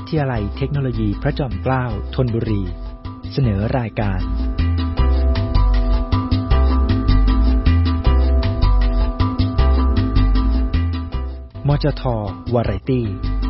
ทยาลัยเทคโนโลยีพระจอมเกล้าธนบุรีเสนอรายการมจท.วาไรตี้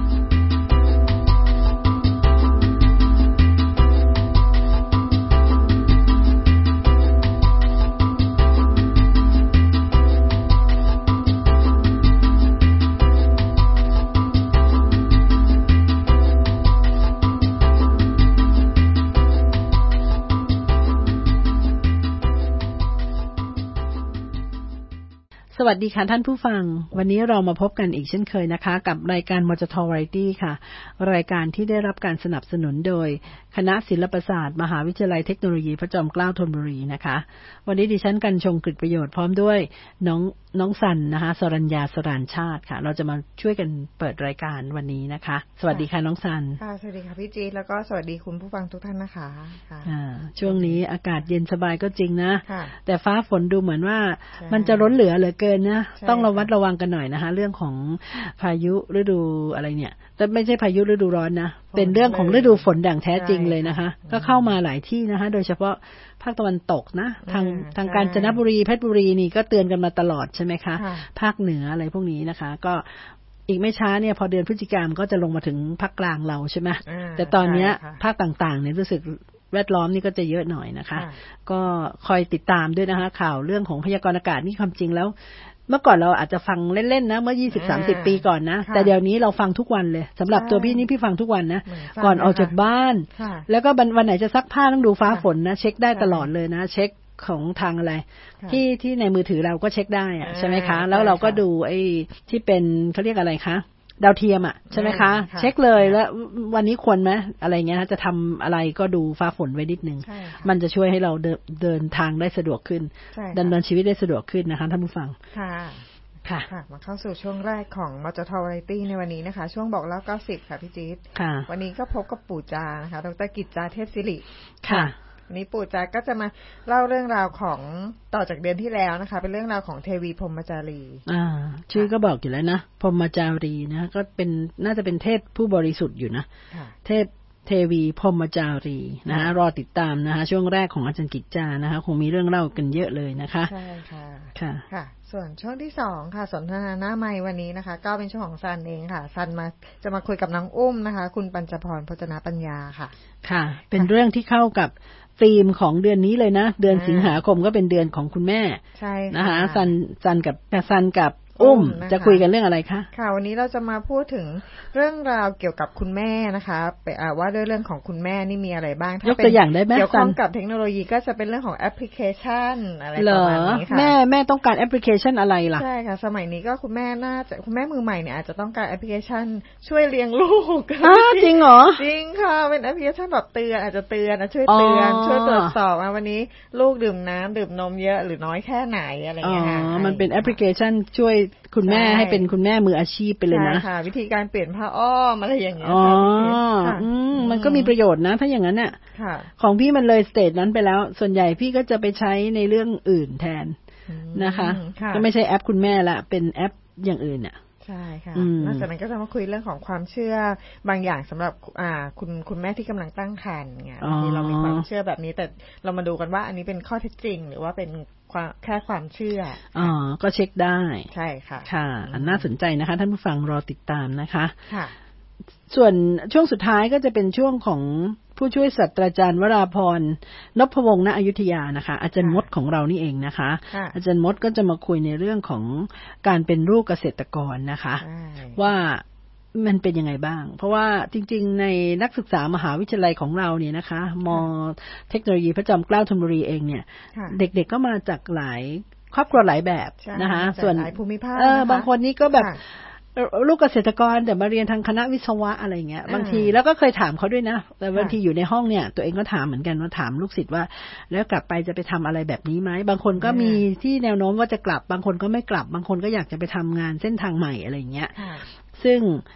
สวัสดีค่ะท่านผู้ฟังวันนี้เรามาพบกันอีกเช่นเคยนะคะกับรายการมจท. วาไรตี้ค่ะรายการที่ได้รับการสนับสนุนโดยคณะศิลปศาสตร์มหาวิทยาลัยเทคโนโลยีพระจอมเกล้าธนบุรีนะคะวันนี้ดิฉันกันชงกฤษประโยชน์พร้อมด้วยน้องสันนะคะสรัญญาสรานชาติค่ะเราจะมาช่วยกันเปิดรายการวันนี้นะคะสวัสดีค่ะน้องสันค่ะสวัสดีค่ะพี่จี๊ดแล้วก็สวัสดีคุณผู้ฟังทุกท่านนะคะช่วงนี้อากาศเย็นสบายก็จริงนะแต่ฟ้าฝนดูเหมือนว่ามันจะล้นเหลือเกินนะต้องระมัดระวังกันหน่อยนะคะเรื่องของพายุฤดูอะไรเนี่ยแต่ไม่ใช่พายุฤดูร้อนนะเป็นเรื่องของฤดูฝนอย่างแท้จริงเลยนะคะก็เข้ามาหลายที่นะคะโดยเฉพาะภาคตะวันตกนะทางกาญจนบุรีเพชรบุรีนี่ก็เตือนกันมาตลอดใช่ไหมคะภาคเหนืออะไรพวกนี้นะคะก็อีกไม่ช้าเนี่ยพอเดือนพฤศจิกายนก็จะลงมาถึงภาคกลางเราใช่ไหมแต่ตอนนี้ภาคต่างๆเนี่ยรู้สึกแวดล้อมนี่ก็จะเยอะหน่อยนะคะก็คอยติดตามด้วยนะคะข่าวเรื่องของพยากรณ์อากาศนี่ความจริงแล้วเมื่อก่อนเราอาจจะฟังเล่นๆนะเมื่อ 20-30 ปีก่อนนะแต่เดี๋ยวนี้เราฟังทุกวันเลยสำหรับตัวพี่นี่พี่ฟังทุกวันนะก่อนออกจากบ้านแล้วก็วันไหนจะซักผ้าต้องดูฟ้าฝนนะเช็คได้ตลอดเลยนะเช็คของทางอะไรที่ในมือถือเราก็เช็คได้อะใช่ไหมคะแล้วเราก็ดูไอ้ที่เป็นเขาเรียกอะไรคะดาวเทียมอ่ะใช่ไหมคะเช็คเลยแล้ววันนี้ควรไหมอะไรเงี้ยจะทำอะไรก็ดูฟ้าฝนไว้นิดนึงมันจะช่วยให้เราเดินทางได้สะดวกขึ้นดำเนินชีวิตได้สะดวกขึ้นนะคะท่านผู้ฟังค่ะมาเข้าสู่ช่วงแรกของมจท. วาไรตี้ในวันนี้นะคะช่วงบอกเล่า90ค่ะพี่จี๊ดวันนี้ก็พบกับปู่จานะคะดร.กิจจาเทพศิริค่ะนี้ปู่จาก็จะมาเล่าเรื่องราวของต่อจากเดือนที่แล้วนะคะเป็นเรื่องราวของเทวีพรหมจารีชื่อก็บอกอยู่แล้วนะพรหมจารีนะก็เป็นน่าจะเป็นเทพผู้บริสุทธิ์อยู่นะเทวีพรหมจารีนะคะรอติดตามนะคะช่วงแรกของอาจารย์กิจจานะคะคงมีเรื่องเล่ากันเยอะเลยนะคะใช่ค่ะส่วนช่วงที่2ค่ะสนทนาหน้าไมค์วันนี้นะคะก็เป็นช่วงของซันเองค่ะซันจะมาคุยกับน้องอุ้มนะคะคุณปัญจพรพจนปัญญาค่ะเป็นเรื่องที่เข้ากับธีมของเดือนนี้เลยนะเดือนสิงหาคมก็เป็นเดือนของคุณแม่ใช่นะคะซันกับอุ้มจะคุยกันเรื่องอะไรคะค่ะวันนี้เราจะมาพูดถึงเรื่องราวเกี่ยวกับคุณแม่นะคะว่าเรื่องของคุณแม่นี่มีอะไรบ้างยกตัวอย่างได้ไหมเกี่ยวข้องกับเทคโนโลยีก็จะเป็นเรื่องของแอปพลิเคชันอะไรประมาณนี้ค่ะแม่ต้องการแอปพลิเคชันอะไรล่ะใช่ค่ะสมัยนี้ก็คุณแม่คุณแม่มือใหม่เนี่ยอาจจะต้องการแอปพลิเคชันช่วยเลี้ยงลูกจริงเหรอจริงค่ะเป็นแอปพลิเคชันแบบเตือนอาจจะเตือนช่วยเตือนช่วยตรวจสอบวันนี้ลูกดื่มน้ำดื่มนมเยอะหรือน้อยแค่ไหนอะไรอย่างเงี้ยค่ะมันเป็นแอปพลิเคชันช่วยคุณแม่ให้เป็นคุณแม่มืออาชีพไปเลยนะใช่ค่ะวิธีการเปลี่ยนผ้าอ้อมอะไรอย่างเงี้ยมันก็มีประโยชน์นะถ้าอย่างนั้นน่ะของพี่มันเลยสเตจนั้นไปแล้วส่วนใหญ่พี่ก็จะไปใช้ในเรื่องอื่นแทนนะคะก็ไม่ใช่แอปคุณแม่ละเป็นแอปอย่างอื่นน่ะใช่ค่ะนอกจากนั้นก็จะมาคุยเรื่องของความเชื่อบางอย่างสำหรับคุณแม่ที่กำลังตั้งครรภ์ไงที่เรามีความเชื่อแบบนี้แต่เรามาดูกันว่าอันนี้เป็นข้อเท็จจริงหรือว่าเป็นแค่ความเชื่อก็เช็คได้ใช่ค่ะค่ะน่าสนใจนะคะท่านผู้ฟังรอติดตามนะคะค่ะส่วนช่วงสุดท้ายก็จะเป็นช่วงของผู้ช่วยศาสตราจารย์วราพรนพวงศ์ณอยุธยานะคะอาจารย์มดของเรานี่เองนะคะอาจารย์มดก็จะมาคุยในเรื่องของการเป็นลูกเกษตรกรนะคะว่ามันเป็นยังไงบ้างเพราะว่าจริงๆในนักศึกษามหาวิทยาลัยของเราเนี่ยนะคะม.เทคโนโลยีพระจอมเกล้าธนบุรีเองเนี่ยเด็กๆก็มาจากหลายครอบครัวหลายแบบนะคะส่วนหลายภูมิภาคบางคนนี่ก็แบบลูกเกษตรกรแต่มาเรียนทางคณะวิศวะอะไรเงี้ยบางทีแล้วก็เคยถามเขาด้วยนะแต่บางทีอยู่ในห้องเนี่ยตัวเองก็ถามเหมือนกันว่าถามลูกศิษย์ว่าแล้วกลับไปจะไปทำอะไรแบบนี้ไหมบางคนก็มีที่แนวโน้มว่าจะกลับบางคนก็ไม่กลับบางคนก็อยากจะไปทำงานเส้นทางใหม่อะไรเงี้ยซึ่ง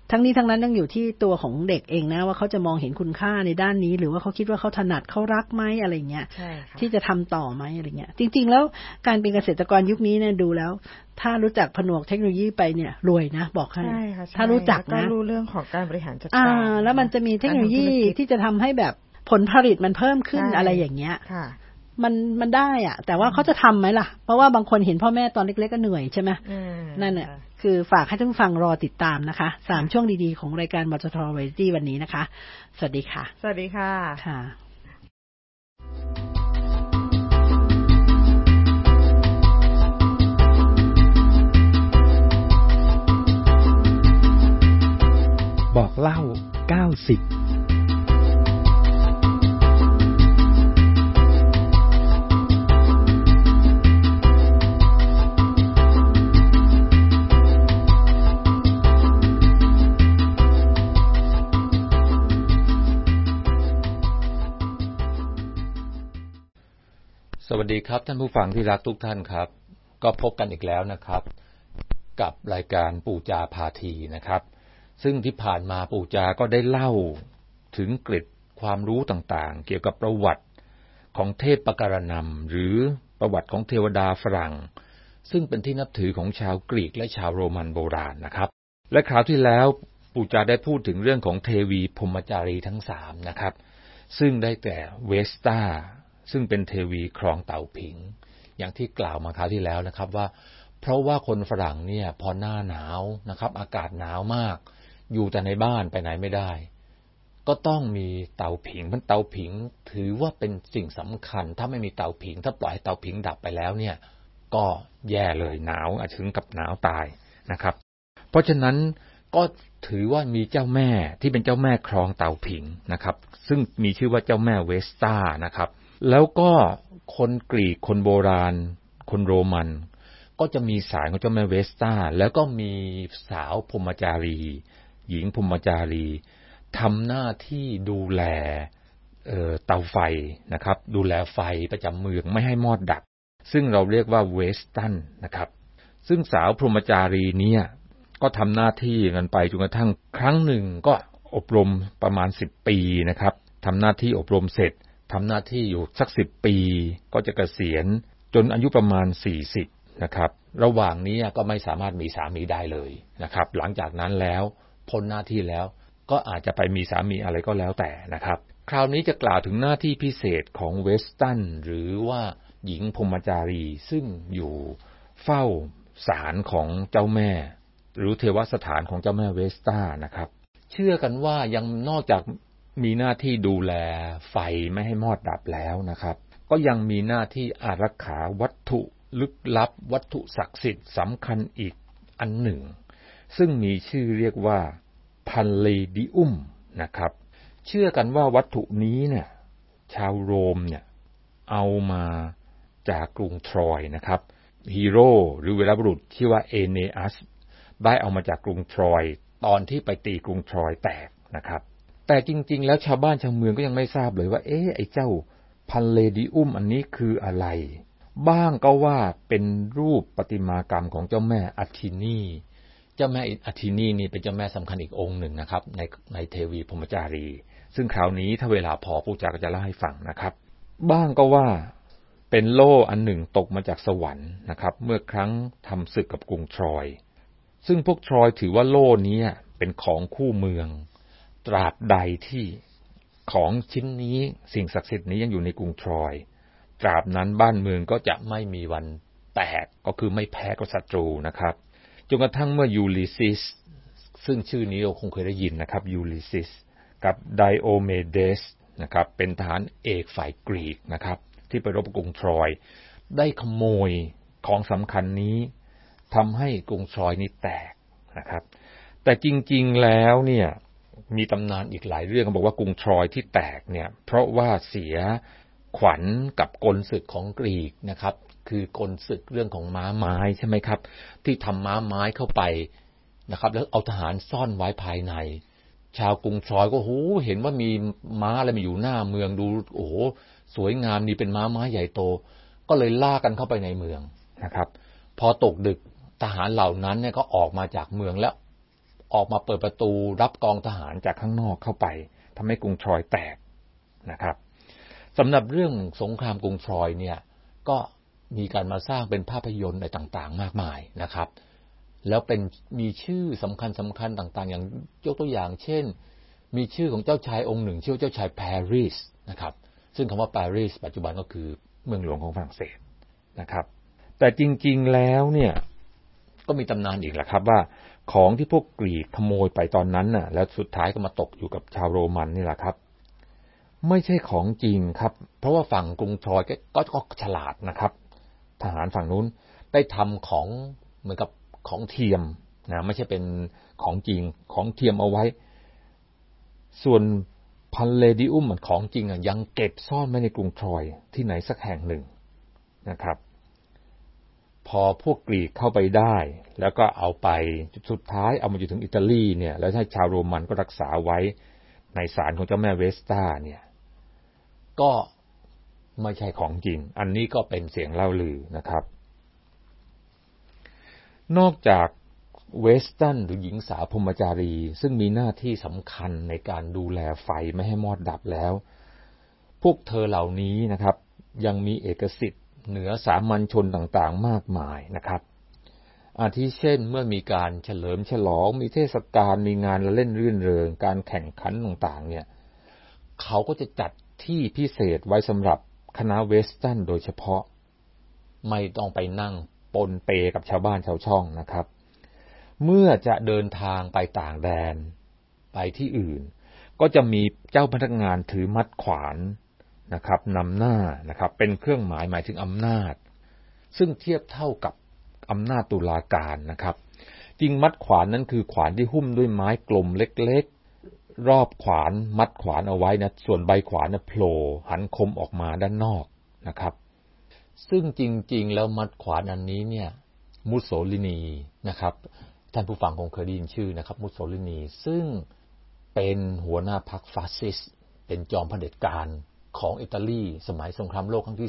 ทั้งนี้ทั้งนั้นต้องอยู่ที่ตัวของเด็กเองนะว่าเขาจะมองเห็นคุณค่าในด้านนี้หรือว่าเขาคิดว่าเขาถนัดเขารักไหมอะไรเงี้ยที่จะทำต่อไหมอะไรเงี้ยจริงๆแล้วการเป็นเกษตรกรยุคนี้เนี่ยดูแล้วถ้ารู้จักผนวกเทคโนโลยีไปเนี่ยรวยนะบอกให้ถ้ารู้จักนะรู้เรื่องของการบริหารจัดการแล้วมันจะมีเทคโนโลยีที่จะทำให้แบบผลผลิตมันเพิ่มขึ้นอะไรอย่างเงี้ยมันได้อะแต่ว่าเขาจะทำไหมล่ะเพราะว่าบางคนเห็นพ่อแม่ตอนเล็กๆก็เหนื่อยใช่ไหมนั่นแหละคือฝากให้ท่านฟังรอติดตามนะคะ3ช่วงดีๆของรายการมจท. Variety วันนี้นะคะสวัสดีค่ะสวัสดีค่ะบอกเล่า90 สวัสดีครับท่านผู้ฟังที่รักทุกท่านครับก็พบกันอีกแล้วนะครับกับรายการปู่จาพาทีนะครับซึ่งที่ผ่านมาปู่จาก็ได้เล่าถึงเกร็ดความรู้ต่างๆเกี่ยวกับประวัติของเทพปการณัมหรือประวัติของเทวดาฝรั่งซึ่งเป็นที่นับถือของชาวกรีกและชาวโรมันโบราณนะครับและคราวที่แล้วปู่จาได้พูดถึงเรื่องของเทวีพรหมจารีทั้ง3นะครับซึ่งได้แก่เวสตาซึ่งเป็นเทวีครองเต่าผิงอย่างที่กล่าวมาคราวที่แล้วนะครับว่าเพราะว่าคนฝรั่งเนี่ยพอหน้าหนาวนะครับอากาศหนาวมากอยู่แต่ในบ้านไปไหนไม่ได้ก็ต้องมีเตาผิงเพราะเตาผิงถือว่าเป็นสิ่งสำคัญถ้าไม่มีเตาผิงถ้าปล่อยให้เตาผิงดับไปแล้วเนี่ยก็แย่เลยหนาวอาจถึงกับหนาวตายนะครับเพราะฉะนั้นก็ถือว่ามีเจ้าแม่ที่เป็นเจ้าแม่ครองเตาผิงนะครับซึ่งมีชื่อว่าเจ้าแม่เวสตานะครับแล้วก็คนกรีกคนโบราณคนโรมันก็จะมีสายของเจ้าแม่เวสตาแล้วก็มีสาวพรหมจารีหญิงพรหมจารีทำหน้าที่ดูแลเตาไฟนะครับดูแลไฟประจำเมืองไม่ให้มอดดับซึ่งเราเรียกว่าเวสตันนะครับซึ่งสาวพรหมจารีเนี่ยก็ทำหน้าที่กันไปจนกระทั่งครั้งหนึ่งก็อบรมประมาณ10 ปีนะครับทำหน้าที่อบรมเสร็จทำหน้าที่อยู่สัก10 ปีก็จะเกษียณจนอายุประมาณ40นะครับระหว่างนี้ก็ไม่สามารถมีสามีได้เลยนะครับหลังจากนั้นแล้วพ้นหน้าที่แล้วก็อาจจะไปมีสามีอะไรก็แล้วแต่นะครับคราวนี้จะกล่าวถึงหน้าที่พิเศษของเวสตันหรือว่าหญิงพรหมจารีซึ่งอยู่เฝ้าศาลของเจ้าแม่หรือเทวสถานของเจ้าแม่เวสตานะครับเชื่อกันว่ายังนอกจากมีหน้าที่ดูแลไฟไม่ให้มอดดับแล้วนะครับก็ยังมีหน้าที่อารักขาวัตถุลึกลับวัตถุศักดิ์สิทธิ์สำคัญอีกอันหนึ่งซึ่งมีชื่อเรียกว่าพันเลดิอุมนะครับเชื่อกันว่าวัตถุนี้เนี่ยชาวโรมเนี่ยเอามาจากกรุงทรอยนะครับฮีโร่หรือวีรบุรุษชื่อว่าเอเนอัสได้เอามาจากกรุงทรอยตอนที่ไปตีกรุงทรอยแตกนะครับแต่จริงๆแล้วชาวบ้านชาวเมืองก็ยังไม่ทราบเลยว่าไอ้เจ้าพันเลดิอุมอันนี้คืออะไรบ้างก็ว่าเป็นรูปประติมากรรมของเจ้าแม่อัทินีเจ้าแม่อัทินีนี่เป็นเจ้าแม่สำคัญอีกองค์หนึ่งนะครับในเทวีพรหมจารีซึ่งคราวนี้ถ้าเวลาพอปู่จาก็จะเล่าให้ฟังนะครับบ้างก็ว่าเป็นโล่อันหนึ่งตกมาจากสวรรค์นะครับเมื่อครั้งทำศึกกับกรุงทรอยซึ่งพวกทรอยถือว่าโล่นี้เป็นของคู่เมืองตราบใดที่ของชิ้นนี้สิ่งศักดิ์สิทธิ์นี้ยังอยู่ในกรุงทรอยตราบนั้นบ้านเมืองก็จะไม่มีวันแตกก็คือไม่แพ้กับศัตรูนะครับจนกระทั่งเมื่อยูลิซิสซึ่งชื่อนี้เราคงเคยได้ยินนะครับยูลิซิสกับไดโอเมเดสนะครับเป็นทหารเอกฝ่ายกรีกนะครับที่ไปรบกรุงทรอยได้ขโมยของสำคัญนี้ทำให้กรุงทรอยนี้แตกนะครับแต่จริงๆแล้วเนี่ยมีตำนานอีกหลายเรื่องบอกว่ากรุงทรอยที่แตกเนี่ยเพราะว่าเสียขวัญกับกลศึกของกรีกนะครับคือกลศึกเรื่องของม้าไม้ใช่ไหมครับที่ทำม้าไม้เข้าไปนะครับแล้วเอาทหารซ่อนไว้ภายในชาวกรุงทรอยก็เห็นว่ามีม้าอะไรมาอยู่หน้าเมืองดูสวยงามนี่เป็นม้าไม้ใหญ่โตก็เลยล่ากันเข้าไปในเมืองนะครับพอตกดึกทหารเหล่านั้นเนี่ยก็ออกมาจากเมืองแล้วออกมาเปิดประตูรับกองทหารจากข้างนอกเข้าไปทำให้กรุงทรอยแตกนะครับสำหรับเรื่องสงครามกรุงทรอยเนี่ยก็มีการมาสร้างเป็นภาพยนตร์อะไรต่างๆมากมายนะครับแล้วเป็นมีชื่อสำคัญต่างๆอย่างยกตัวอย่างเช่นมีชื่อของเจ้าชายองค์หนึ่งชื่อเจ้าชายปารีสนะครับซึ่งคำว่าปารีสปัจจุบันก็คือเมืองหลวงของฝรั่งเศสนะครับแต่จริงๆแล้วเนี่ยก็มีตำนานอีกแหละครับว่าของที่พวกกรีกขโมยไปตอนนั้นน่ะแล้วสุดท้ายก็มาตกอยู่กับชาวโรมันนี่แหละครับไม่ใช่ของจริงครับเพราะว่าฝั่งกรุงทรอยก็ฉลาดนะครับทหารฝั่งนู้นได้ทำของเหมือนกับของเทียมนะไม่ใช่เป็นของจริงของเทียมเอาไว้ส่วนพันเลดิอุมของจริงยังเก็บซ่อนไว้ในกรุงทรอยที่ไหนสักแห่งหนึ่งนะครับพอพวกกรีกเข้าไปได้แล้วก็เอาไปสุดท้ายเอามาอยู่ถึงอิตาลีเนี่ยแล้วให้ชาวโรมันก็รักษาไว้ในศาลของเจ้าแม่เวสตาเนี่ยก็ไม่ใช่ของจริงอันนี้ก็เป็นเสียงเล่าลือนะครับนอกจากเวสตันหรือหญิงสาวพรหมจารีซึ่งมีหน้าที่สำคัญในการดูแลไฟไม่ให้มอดดับแล้วพวกเธอเหล่านี้นะครับยังมีเอกสิทธิ์เหนือสามัญชนต่างๆมากมายนะครับอาทิเช่นเมื่อมีการเฉลิมฉลองมีเทศกาลมีงานละเล่นรื่นเริงการแข่งขันต่างๆเนี่ยเขาก็จะจัดที่พิเศษไว้สำหรับคณะเวสตันโดยเฉพาะไม่ต้องไปนั่งปนเปกับชาวบ้านชาวช่องนะครับเมื่อจะเดินทางไปต่างแดนไปที่อื่นก็จะมีเจ้าพนักงานถือมัดขวานนะครับนำหน้านะครับเป็นเครื่องหมายถึงอำนาจซึ่งเทียบเท่ากับอำนาจตุลาการนะครับจริงมัดขวานนั้นคือขวานที่หุ้มด้วยไม้กลมเล็กๆรอบขวานมัดขวานเอาไว้นะส่วนใบขวานโผล่หันคมออกมาด้านนอกนะครับซึ่งจริงๆแล้วมัดขวานอันนี้เนี่ยมุสโสลินีนะครับท่านผู้ฟังคงเคยได้ยินชื่อนะครับมุสโสลินีซึ่งเป็นหัวหน้าพรรคฟาสซิสต์เป็นจอมเผด็จการของอิตาลีสมัยสงครามโลกครั้งที่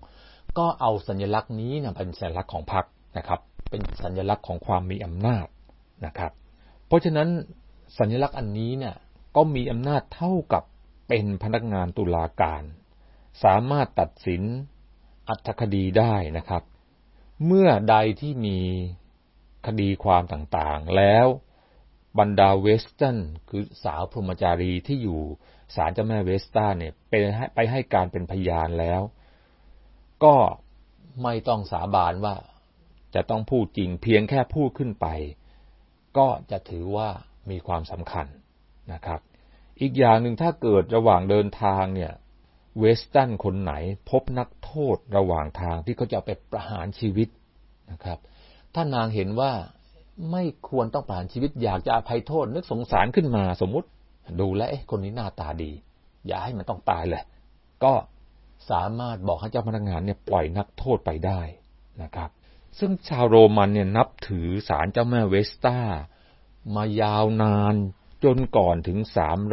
2ก็เอาสัญลักษณ์นี้นะเป็นสัญลักษณ์ของพรรคนะครับเป็นสัญลักษณ์ของความมีอำนาจนะครับเพราะฉะนั้นสัญลักษณ์อันนี้เนี่ยก็มีอำนาจเท่ากับเป็นพนักงานตุลาการสามารถตัดสินอัตถคดีได้นะครับเมื่อใดที่มีคดีความต่างๆแล้วบรรดาเวสตันคือสาวพรหมจารีที่อยู่ศาลเจ้าแม่เวสตาเนี่ยไปให้การเป็นพยานแล้วก็ไม่ต้องสาบานว่าจะต้องพูดจริงเพียงแค่พูดขึ้นไปก็จะถือว่ามีความสำคัญนะครับอีกอย่างหนึ่งถ้าเกิดระหว่างเดินทางเนี่ยเวสตันคนไหนพบนักโทษระหว่างทางที่เขาจะไปประหารชีวิตนะครับถ้านางเห็นว่าไม่ควรต้องประหารชีวิตอยากจะอภัยโทษนึกสงสารขึ้นมาสมมุติดูแลคนนี้หน้าตาดีอย่าให้มันต้องตายเลยก็สามารถบอกให้เจ้าพนักงานเนี่ยปล่อยนักโทษไปได้นะครับซึ่งชาวโรมันเนี่ยนับถือศาลเจ้าแม่เวสตามายาวนานจนก่อนถึง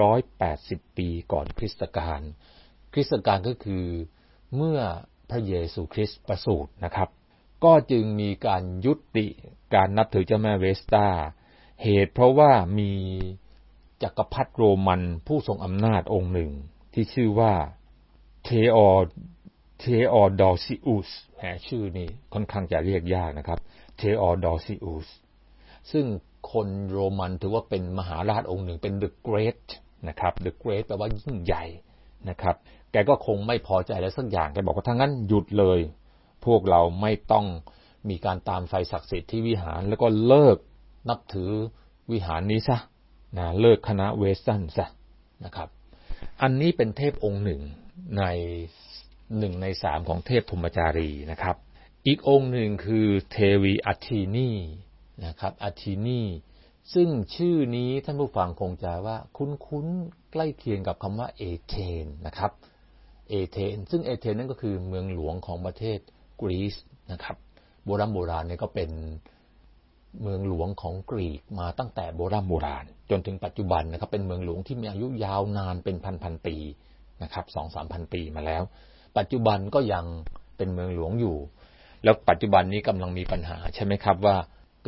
380ปีก่อนคริสตกาลก็คือเมื่อพระเยซูคริสต์ประสูตินะครับก็จึงมีการยุติการนับถือเจ้าแม่เวสตาเหตุเพราะว่ามีจักรพรรดิโรมันผู้ทรงอำนาจองค์หนึ่งที่ชื่อว่าเทออดอซิอุสชื่อนี้ค่อนข้างจะเรียกยากนะครับเทอดอซิอุสซึ่งคนโรมันถือว่าเป็นมหาราชองค์หนึ่งเป็น The Great นะครับ The Great แปลว่ายิ่งใหญ่นะครับแกก็คงไม่พอใจอะไรสักอย่างแกบอกว่าถ้างั้นหยุดเลยพวกเราไม่ต้องมีการตามไฟศักดิ์สิทธิ์ที่วิหารแล้วก็เลิกนับถือวิหารนี้ซะนะเลิกคณะเวสตันซะนะครับอันนี้เป็นเทพองค์หนึ่งใน1 ใน 3ของเทพพรหมจารีนะครับอีกองค์หนึ่งคือเทวีอาทีนีนะครับอาทีนีซึ่งชื่อนี้ท่านผู้ฟังคงจะว่าคุ้นๆใกล้เคียงกับคำว่าเอเธนนะครับเอเธนซึ่งเอเธนนั่นก็คือเมืองหลวงของประเทศกรีซนะครับโบราณเนี่ยก็เป็นเมืองหลวงของกรีกมาตั้งแต่โบราณจนถึงปัจจุบันนะครับเป็นเมืองหลวงที่มีอายุยาวนานเป็นพันปีนะครับ 2-3,000 ปีมาแล้วปัจจุบันก็ยังเป็นเมืองหลวงอยู่แล้วปัจจุบันนี้กำลังมีปัญหาใช่ไหมครับว่าเกิด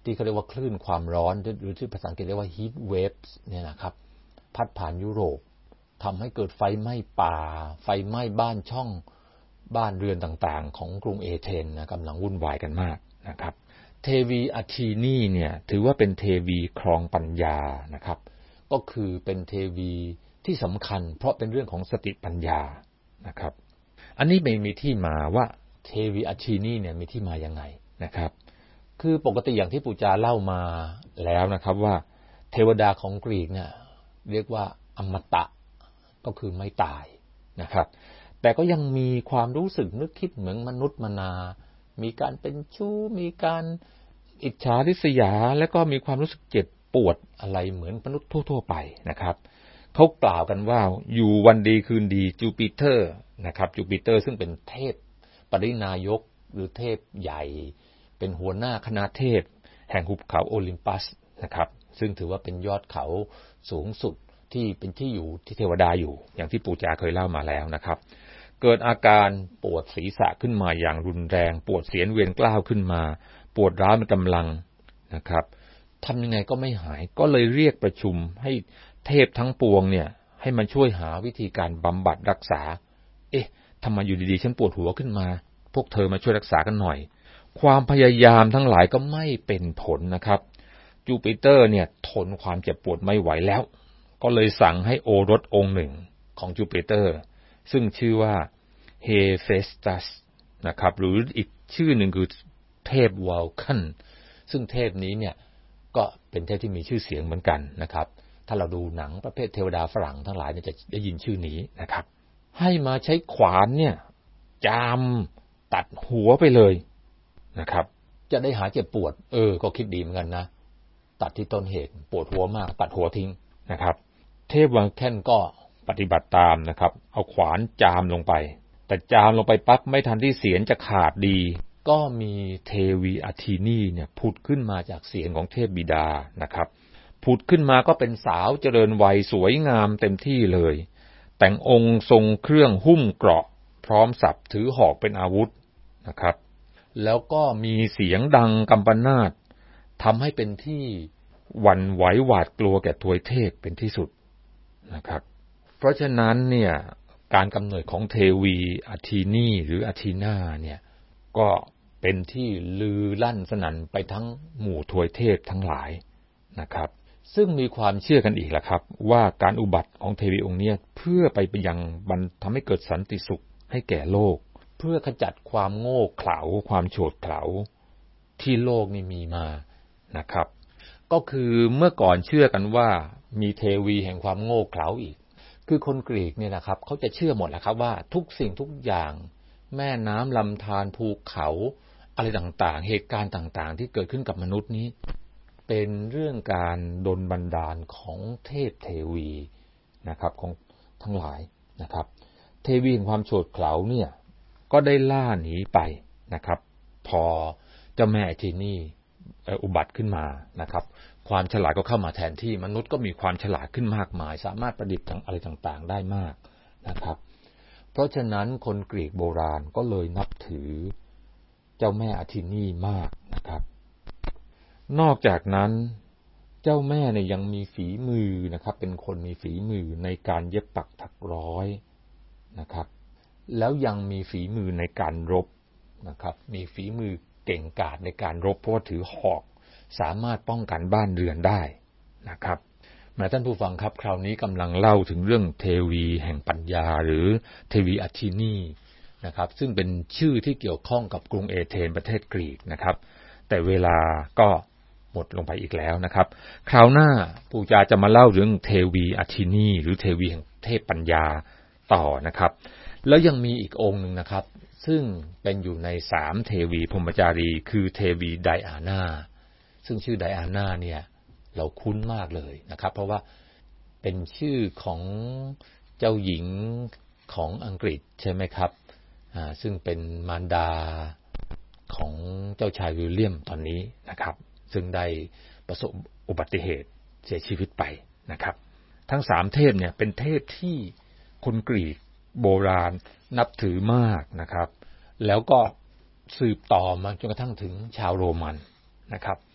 ที่เขาเรียกว่าคลื่นความร้อนหรือที่ภาษาอังกฤษเรียกว่า heat waves เนี่ยนะครับพัดผ่านยุโรปทำให้เกิดไฟไหม้ป่าไฟไหม้บ้านช่องบ้านเรือนต่างๆของกรุงเอเธนนะกำลังวุ่นวายกันมากนะครับเทวีอาทีนีเนี่ยถือว่าเป็นเทวีครองปัญญานะครับก็คือเป็นเทวีที่สำคัญเพราะเป็นเรื่องของสติปัญญานะครับอันนี้ไม่มีที่มาว่าเทวีอาทีนีเนี่ยมีที่มายังไงนะครับคือปกติอย่างที่ปู่จาเล่ามาแล้วนะครับว่าเทวดาของกรีกเนี่ยเรียกว่าอมตะก็คือไม่ตายนะครับแต่ก็ยังมีความรู้สึกนึกคิดเหมือนมนุษย์มนามีการเป็นชู้มีการอิจฉาริษยาและก็มีความรู้สึกเจ็บปวดอะไรเหมือนมนุษย์ทั่วๆไปนะครับเขากล่าวกันว่าอยู่วันดีคืนดีจูปิเตอร์นะครับจูปิเตอร์ซึ่งเป็นเทพปรินายกหรือเทพใหญ่เป็นหัวหน้าคณะเทพแห่งหุบเขาโอลิมปัสนะครับซึ่งถือว่าเป็นยอดเขาสูงสุดที่เป็นที่อยู่ที่เทวดาอยู่อย่างที่ปู่จาเคยเล่ามาแล้วนะครับเกิดอาการปวดศีรษะขึ้นมาอย่างรุนแรงปวดเสียนเวียนกล้าวขึ้นมาปวดร้าวเป็นกำลังนะครับทำยังไงก็ไม่หายก็เลยเรียกประชุมให้เทพทั้งปวงเนี่ยให้มันช่วยหาวิธีการบำบัดรักษาทำไมอยู่ดีๆฉันปวดหัวขึ้นมาพวกเธอมาช่วยรักษากันหน่อยความพยายามทั้งหลายก็ไม่เป็นผลนะครับจูปิเตอร์เนี่ยทนความเจ็บปวดไม่ไหวแล้วก็เลยสั่งให้โอรสองค์หนึ่งของจูปิเตอร์ซึ่งชื่อว่าเฮเฟสตัสนะครับหรืออีกชื่อหนึ่งคือเทพวอลคันซึ่งเทพนี้เนี่ยก็เป็นเทพที่มีชื่อเสียงเหมือนกันนะครับถ้าเราดูหนังประเภทเทวดาฝรั่งทั้งหลายเนี่ยจะได้ยินชื่อนี้นะครับให้มาใช้ขวานเนี่ยจามตัดหัวไปเลยนะครับจะได้หายเจ็บปวดก็คิดดีเหมือนกันนะตัดที่ต้นเหตุปวดหัวมากตัดหัวทิ้งนะครับเทพวอลคันก็ปฏิบัติตามนะครับเอาขวานจามลงไปแต่จามลงไปปั๊บไม่ทันที่เสียนจะขาดดีก็มีเทวีอาทีนีเนี่ยผุดขึ้นมาจากเสียงของเทพบิดานะครับผุดขึ้นมาก็เป็นสาวเจริญวัยสวยงามเต็มที่เลยแต่งองค์ทรงเครื่องหุ้มเกราะพร้อมสับถือหอกเป็นอาวุธนะครับแล้วก็มีเสียงดังกำปนาตทำให้เป็นที่หวั่นไหวหวาดกลัวแก่ทวยเทพเป็นที่สุดนะครับเพราะฉะนั้นเนี่ยการกำเนิดของเทวีอาทีนีหรืออาทีนาเนี่ยก็เป็นที่ลือลั่นสนั่นไปทั้งหมู่ทวยเทพทั้งหลายนะครับซึ่งมีความเชื่อกันอีกล่ะครับว่าการอุบัติของเทวีองค์นี้เพื่อไปยังทำให้เกิดสันติสุขให้แก่โลกเพื่อขจัดความโง่เขลาความโฉดเขลาที่โลกนี้มีมานะครับก็คือเมื่อก่อนเชื่อกันว่ามีเทวีแห่งความโง่เขลาอีกคือคนกรีกเนี่ยนะครับเขาจะเชื่อหมดแหละครับว่าทุกสิ่งทุกอย่างแม่น้ำลำธารภูเขาอะไรต่างๆเหตุการณ์ต่างๆที่เกิดขึ้นกับมนุษย์นี้เป็นเรื่องการดลบันดาลของเทพเทวีนะครับของทั้งหลายนะครับเทวีแห่งความโฉดเขลาเนี่ยก็ได้ล่าหนีไปนะครับพอเจ้าแม่อาทีนีอุบัติขึ้นมานะครับความฉลาดก็เข้ามาแทนที่มนุษย์ก็มีความฉลาดขึ้นมากมายสามารถประดิษฐ์อะไรต่างๆได้มากนะครับเพราะฉะนั้นคนกรีกโบราณก็เลยนับถือเจ้าแม่อาทีนีมากนะครับนอกจากนั้นเจ้าแม่เนี่ยยังมีฝีมือนะครับเป็นคนมีฝีมือในการเย็บปักถักร้อยนะครับแล้วยังมีฝีมือในการรบนะครับมีฝีมือเก่งกาจในการรบเพราะว่าถือหอกสามารถป้องกันบ้านเรือนได้นะครับท่านผู้ฟังครับคราวนี้กำลังเล่าถึงเรื่องเทวีแห่งปัญญาหรือเทวีอาทีนีนะครับซึ่งเป็นชื่อที่เกี่ยวข้องกับกรุงเอเธนประเทศกรีกนะครับแต่เวลาก็หมดลงไปอีกแล้วนะครับคราวหน้าปู่จาจะมาเล่าเรื่องเทวีอาทีนีหรือเทวีแห่งเทพปัญญาต่อนะครับแล้วยังมีอีกองค์หนึ่งนะครับซึ่งเป็นอยู่ใน3เทวีพรหมจารีคือเทวีไดอาน่าซึ่งชื่อไดอาน่าเนี่ยเราคุ้นมากเลยนะครับเพราะว่าเป็นชื่อของเจ้าหญิงของอังกฤษใช่ไหมครับซึ่งเป็นมารดาของเจ้าชายวิลเลียมตอนนี้นะครับซึ่งได้ประสบอุบัติเหตุเสียชีวิตไปนะครับทั้ง3เทพเนี่ยเป็นเทพที่คนกรีกโบราณนับถือมากนะครับแล้วก็สืบต่อมาจนกระทั่งถึงชาวโรมันนะครับ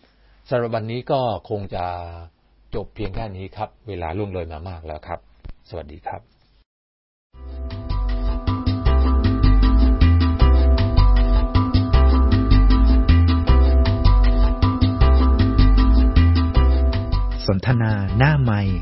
สำหรับวันนี้ก็คงจะจบเพียงแค่นี้ครับเวลาล่วงเลยมามากแล้วครับสวัสดีครับสนทนาหน้าไมค์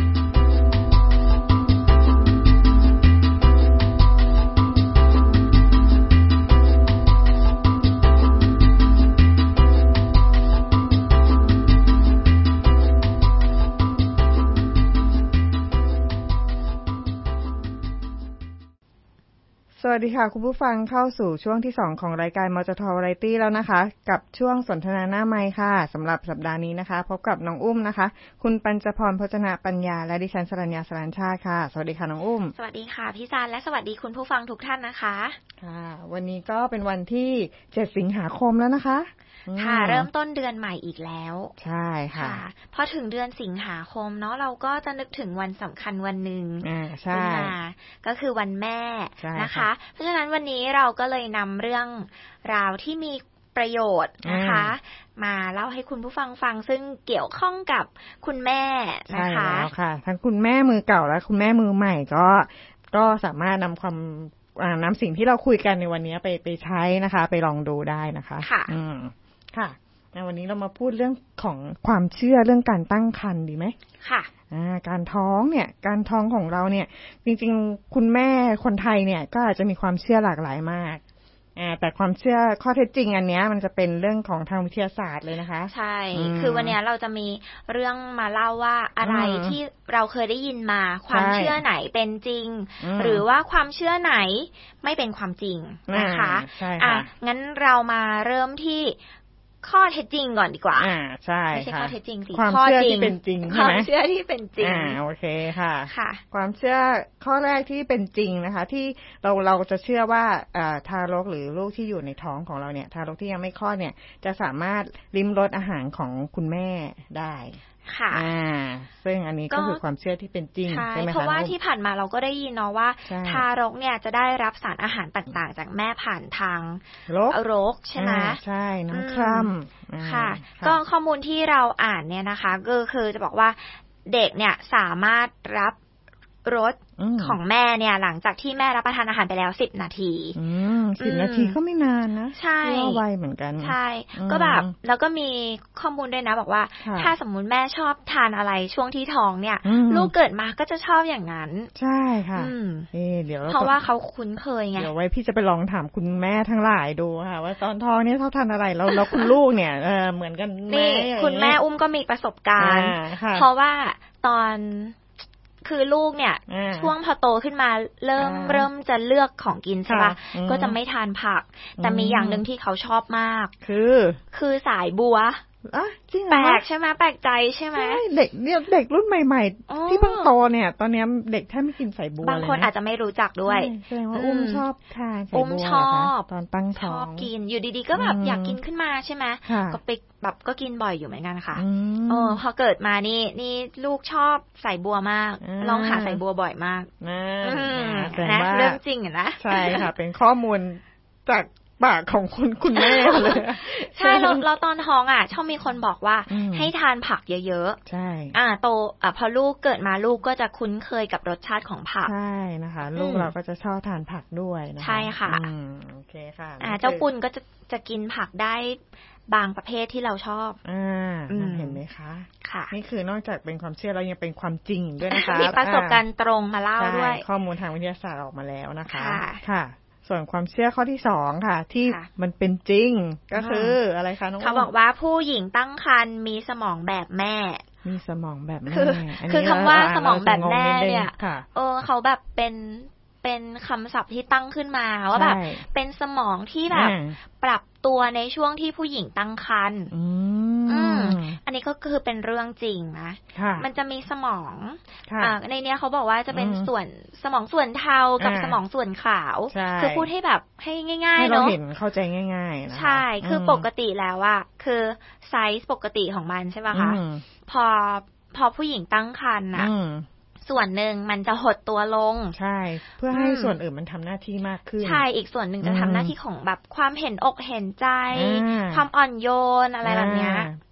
สวัสดีค่ะคุณผู้ฟังเข้าสู่ช่วงที่2ของรายการมจท. วาไรตี้แล้วนะคะกับช่วงสนทนาหน้าไมค์ค่ะสำหรับสัปดาห์นี้นะคะพบกับน้องอุ้มนะคะคุณปัญจพรพจนะปัญญาและดิฉันสรัญญาสรานชาติค่ะสวัสดีค่ะน้องอุ้มสวัสดีค่ะพี่ซานและสวัสดีคุณผู้ฟังทุกท่านนะคะค่ะวันนี้ก็เป็นวันที่7สิงหาคมแล้วนะคะค่ะเริ่มต้นเดือนใหม่อีกแล้วใช่ค่ะพอถึงเดือนสิงหาคมเนาะเราก็จะนึกถึงวันสำคัญวันหนึ่งใช่ก็คือวันแม่นะคะเพราะฉะนั้นวันนี้เราก็เลยนำเรื่องราวที่มีประโยชน์นะคะมาเล่าให้คุณผู้ฟังฟังซึ่งเกี่ยวข้องกับคุณแม่นะคะใช่แล้วค่ะทั้งคุณแม่มือเก่าและคุณแม่มือใหม่ก็สามารถนำสิ่งที่เราคุยกันในวันนี้ไปใช้นะคะไปลองดูได้นะคะค่ะค่ะในวันนี้เรามาพูดเรื่องของความเชื่อเรื่องการตั้งครรภ์ดีไหมค่ะการท้องเนี่ยการท้องของเราเนี่ยจริงๆคุณแม่คนไทยเนี่ยก็อาจจะมีความเชื่อหลากหลายมากแต่ความเชื่อข้อเท็จจริงอันเนี้ยมันจะเป็นเรื่องของทางวิทยาศาสตร์เลยนะคะใช่คือวันนี้เราจะมีเรื่องมาเล่าว่าอะไรที่เราเคยได้ยินมาความเชื่อไหนเป็นจริงหรือว่าความเชื่อไหนไม่เป็นความจริงนะคะงั้นเรามาเริ่มที่ข้อเท็จจริงก่อนดีกว่าใช่ไม่ใช่ข้อเท็จจริงสิความเชื่อที่เป็นจริงใช่ไหมความเชื่อที่เป็นจริงโอเคค่ะค่ะความเชื่อข้อแรกที่เป็นจริงนะคะที่เราจะเชื่อว่าทารกหรือลูกที่อยู่ในท้องของเราเนี่ยทารกที่ยังไม่คลอดเนี่ยจะสามารถลิ้มรสอาหารของคุณแม่ได้ค่ะซึ่งอันนี้ก็คือความเชื่อที่เป็นจริงใช่ไหมคะเพราะว่าที่ผ่านมาเราก็ได้ยินเนาะว่าทารกเนี่ยจะได้รับสารอาหารต่างๆจากแม่ผ่านทางรกใช่ไหมใช่น้ำคร่ำค่ะก็ข้อมูลที่เราอ่านเนี่ยนะคะก็คือจะบอกว่าเด็กเนี่ยสามารถรับรสของแม่เนี่ยหลังจากที่แม่รับประทานอาหารไปแล้ว10 นาที 10 นาทีก็ไม่นานนะใช่ไวเหมือนกันใช่ก็แบบแล้วก็มีข้อมูลด้วยนะบอกว่าถ้าสมมุติแม่ชอบทานอะไรช่วงที่ท้องเนี่ยลูกเกิดมาก็จะชอบอย่างนั้นใช่ค่ะเดี๋ยวเพราะว่าเขาคุ้นเคยไงเดี๋ยวไว้พี่จะไปลองถามคุณแม่ทั้งหลายดูค่ะว่าตอนท้องเนี่ยชอบทานอะไรแล้วคุณลูกเนี่ยเหมือนกันไหมคุณแม่อุ้มก็มีประสบการณ์เพราะว่าตอนคือลูกเนี่ยช่วงพอโตขึ้นมาเริ่มจะเลือกของกินใช่ป่ะก็จะไม่ทานผักแต่มีอย่างนึงที่เขาชอบมากคือสายบัวจริงเหรอแปลกใช่ไหมแปลกใจใช่ไหมใช่เด็กเนี่ยเด็กรุ่นใหม่ๆที่เพิ่งโตเนี่ยตอนนี้เด็กแทบไม่กินสายบัวบางคนอาจจะไม่รู้จักด้วยแสดงว่าอุ้มชอบทานสายบัวชอบตอนตั้งท้องชอบกินอยู่ดีๆก็แบบอยากกินขึ้นมาใช่ไหมก็ไปแบบก็กินบ่อยอยู่เหมือนกันค่ะพอเกิดมานี่ลูกชอบสายบัวมากลองหาสายบัวบ่อยมากนะเรื่องจริงอ่ะนะใช่ค่ะเป็นข้อมูลจากปากของคุณแม่เลยใช่เราตอนท้องชอบมีคนบอกว่าให้ทานผักเยอะๆใช่โตพอลูกเกิดมาลูกก็จะคุ้นเคยกับรสชาติของผักใช่นะคะลูกเราก็จะชอบทานผักด้วยนะคะใช่ค่ะโอเคค่ะเจ้าปุณก็จะกินผักได้บางประเภทที่เราชอบเห็นไหมคะค่ะนี่คือนอกจากเป็นความเชื่อเรายังเป็นความจริงด้วยนะคะมีประสบการณ์ตรงมาเล่าด้วยข้อมูลทางวิทยาศาสตร์ออกมาแล้วนะคะค่ะส่วนความเชื่อข้อที่2ค่ะที่มันเป็นจริงก็คืออะไรคะน้องเขาบอกว่าผู้หญิงตั้งครรภ์มีสมองแบบแม่มีสมองแบบแม่คือคำว่าสมองแบบแม่เนี่ยเขาแบบเป็นคำศัพท์ที่ตั้งขึ้นมาว่าแบบเป็นสมองที่แบบปรับตัวในช่วงที่ผู้หญิงตั้งครรภ์อันนี้ก็คือเป็นเรื่องจริงนะมันจะมีสมองในเนี้ยเขาบอกว่าจะเป็นส่วนสมองส่วนเทากับสมองส่วนขาวคือพูดให้แบบให้ง่ายๆเนาะเราเห็นเข้าใจง่ายๆนะใช่คือปกติแล้วอะคือไซส์ปกติของมันใช่ป่ะคะพอผู้หญิงตั้งครรภ์อะส่วนหนึ่งมันจะหดตัวลงใช่เพื่อให้ส่วนอื่นมันทำหน้าที่มากขึ้นใช่อีกส่วนหนึ่งจะทำหน้าที่ของแบบความเห็นอกเห็นใจความอ่อนโยนอะไรแบบนี้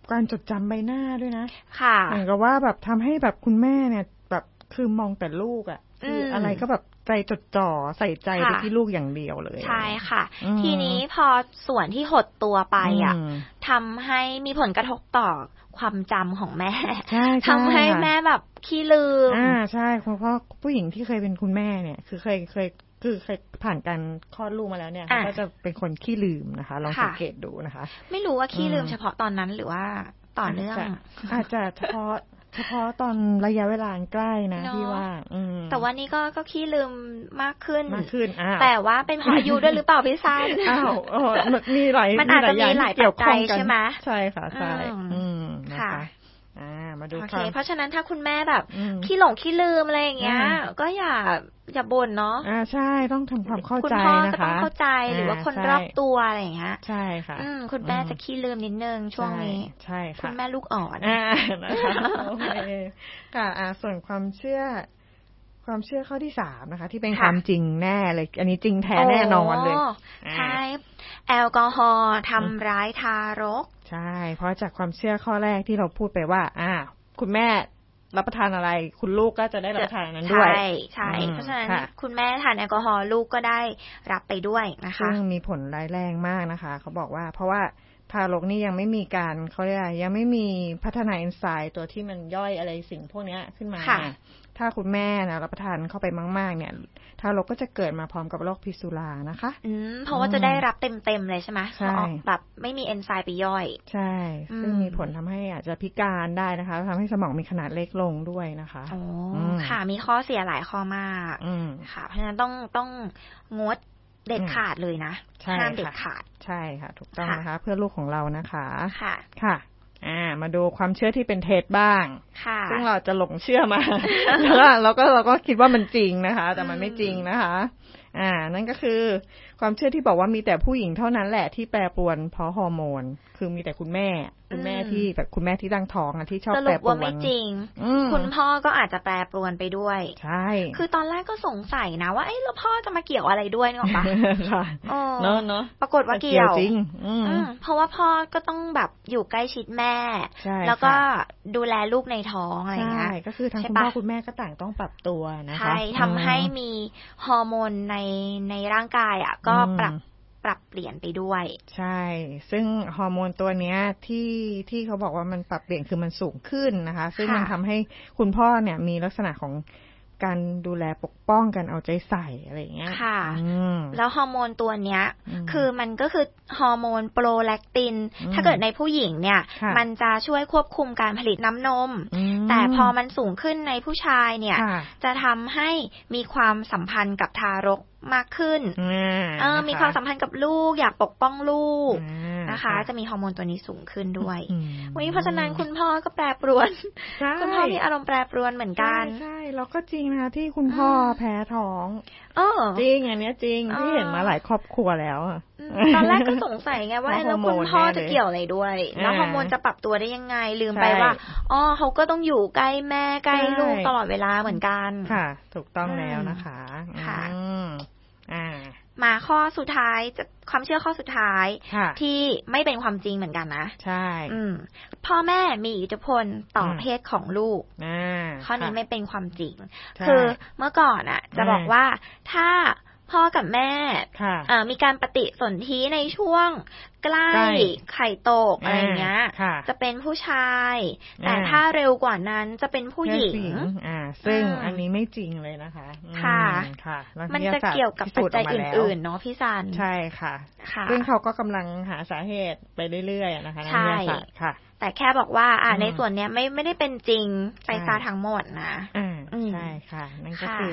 การจดจำใบหน้าด้วยนะค่ะเหมือนกับว่าแบบทำให้แบบคุณแม่เนี่ยแบบคือมองแต่ลูกคืออะไรก็แบบใจจดจ่อใส่ใจไปที่ลูกอย่างเดียวเลยใช่ค่ะทีนี้พอส่วนที่หดตัวไปทำให้มีผลกระทบต่อความจำของแม่ทำให้แม่แบบขี้ลืมใช่เพราะผู้หญิงที่เคยเป็นคุณแม่เนี่ยคือเคยผ่านการคลอดลูกมาแล้วเนี่ยก็จะเป็นคนขี้ลืมนะคะลองสังเกตดูนะคะไม่รู้ว่าขี้ลืมเฉพาะตอนนั้นหรือว่าต่อเนื่องอาจจะเฉพาะตอนระยะเวลาใกล้นะพี่ว่าแต่ว่านี่ก็ขี้ลืมมากขึ้นแต่ว่าเป็นเพราะอายุด้วยหรือเปล่าพี่ซันมีหลายมันอาจจะมีหลายปัจจัยใช่ไหมใช่ค่ะใช่ค่ะมาดูค่ะเพราะฉะนั้นถ้าคุณแม่แบบขี้หลงขี้ลืมอะไรอย่างเงี้ยก็อย่าบ่นเนาะใช่ต้องทำความเข้าใจนะคะคุณพ่อก็ต้องเข้าใจหรือว่าคนรอบตัวอะไรอย่างเงี้ยใช่ค่ะคุณแม่จะขี้ลืมนิดนึงช่วงนี้ใช่ค่ะคุณแม่ลูกอ่อนนะคะโอเคค่ะส่วนความเชื่อข้อที่3นะคะที่เป็นความจริงแน่เลยอันนี้จริงแท้แน่นอนเลยใช่แอลกอฮอล์ทำร้ายทารกใช่เพราะจากความเชื่อข้อแรกที่เราพูดไปว่าคุณแม่รับประทานอะไรคุณลูกก็จะได้รับประทานนั้นด้วยใช่เพราะฉะนั้นคุณแม่ทานแอลกอฮอล์ลูกก็ได้รับไปด้วยนะคะซึ่งมีผลร้ายแรงมากนะคะเขาบอกว่าเพราะว่าทารกนี่ยังไม่มีการเขาเรียกยังไม่มีพัฒนาเอนไซม์ตัวที่มันย่อยอะไรสิ่งพวกนี้ขึ้นมาถ้าคุณแม่นะรับประทานเข้าไปมากๆเนี่ยทารกก็จะเกิดมาพร้อมกับโรคพิษสุรานะคะเพราะว่าจะได้รับเต็มๆเลยใช่ไหมใช่แบบไม่มีเอนไซม์ไปย่อยใช่ซึ่งมีผลทำให้อาจจะพิการได้นะคะทำให้สมองมีขนาดเล็กลงด้วยนะคะค่ะมีข้อเสียหลายข้อมากค่ะเพราะฉะนั้นต้องงดเด็ดขาดเลยนะห้ามเด็ดขาดใช่ค่ะถูกต้องนะคะเพื่อลูกของเรานะคะค่ะมาดูความเชื่อที่เป็นเท็จบ้างซึ่งเราจะหลงเชื่อมาแล้วเราก็คิดว่ามันจริงนะคะแต่มันไม่จริงนะคะนั่นก็คือความเชื่อที่บอกว่ามีแต่ผู้หญิงเท่านั้นแหละที่แปรปรวนเพราะฮอร์โมนคือมีแต่คุณแม่ที่แบบคุณแม่ที่ตั้งท้องที่ชอบแปรปรวนสรุปว่าไม่จริงคุณพ่อก็อาจจะแปรปรวนไปด้วยใช่คือตอนแรกก็สงสัยนะว่าแล้วพ่อจะมาเกี่ยวอะไรด้วยนึกออกปะค่ะเนาะปรากฏว่าเกี่ยวจริงเพราะว่าพ่อก็ต้องแบบอยู่ใกล้ชิดแม่แล้วก็ดูแลลูกในท้องอะไรอย่างเงี้ยก็คือทั้งคุณพ่อคุณแม่ก็ต่างต้องปรับตัวนะคะใช่ทำให้มีฮอร์โมนในร่างกายก็ปรับเปลี่ยนไปด้วยใช่ซึ่งฮอร์โมนตัวเนี้ยที่เขาบอกว่ามันปรับเปลี่ยนคือมันสูงขึ้นนะคะซึ่งมันทำให้คุณพ่อเนี่ยมีลักษณะของการดูแลปกป้องกันเอาใจใส่อะไรอย่างเงี้ยค่ะแล้วฮอร์โมนตัวเนี้ยคือมันก็คือฮอร์โมนโปรแลคตินถ้าเกิดในผู้หญิงเนี่ยมันจะช่วยควบคุมการผลิตน้ำนมแต่พอมันสูงขึ้นในผู้ชายเนี่ยจะทำให้มีความสัมพันธ์กับทารกมากขึ้นมีความสัมพันธ์กับลูกอยากปกป้องลูกนะคะจะมีฮอร์โมนตัวนี้สูงขึ้นด้วยวันนี้เพราะฉะนั้นคุณพ่อก็แปรปรวนคุณพ่อมีอารมณ์แปรปรวนเหมือนกันใช่แล้วก็จริงนะคะที่คุณพ่อแพ้ท้องจริงอันนี้จริงที่เห็นมาหลายครอบครัวแล้วตอนแรกก็สงสัยไงว่าแล้วคุณพ่อจะเกี่ยวอะไรด้วยแล้วฮอร์โมนจะปรับตัวได้ยังไงลืมไปว่าเขาก็ต้องอยู่ใกล้แม่ใกล้ลูกตลอดเวลาเหมือนกันค่ะถูกต้องแล้วนะคะค่ะมาข้อสุดท้ายความเชื่อข้อสุดท้ายที่ไม่เป็นความจริงเหมือนกันนะใช่พ่อแม่มีอิทธิพลต่อเพศของลูกข้อนี้ไม่เป็นความจริงคือเมื่อก่อนจะบอกว่าถ้าพ่อกับแม่มีการปฏิสนธิในช่วงใกล้ไข่ตกอะไรเงี้ยจะเป็นผู้ชายแต่ถ้าเร็วกว่านั้นจะเป็นผู้หญิงซึ่งอันนี้ไม่จริงเลยนะคะค่ะมันจะเกี่ยวกับปัจจัยอื่นๆเนาะพี่ซันใช่ค่ะซึ่งเขาก็กำลังหาสาเหตุไปเรื่อยๆนะคะนักวิทยาศาสตร์ค่ะแต่แค่บอกว่าในส่วนเนี้ยไม่ได้เป็นจริงไปซะทั้งหมดนะใช่ค่ะนั่นก็คือ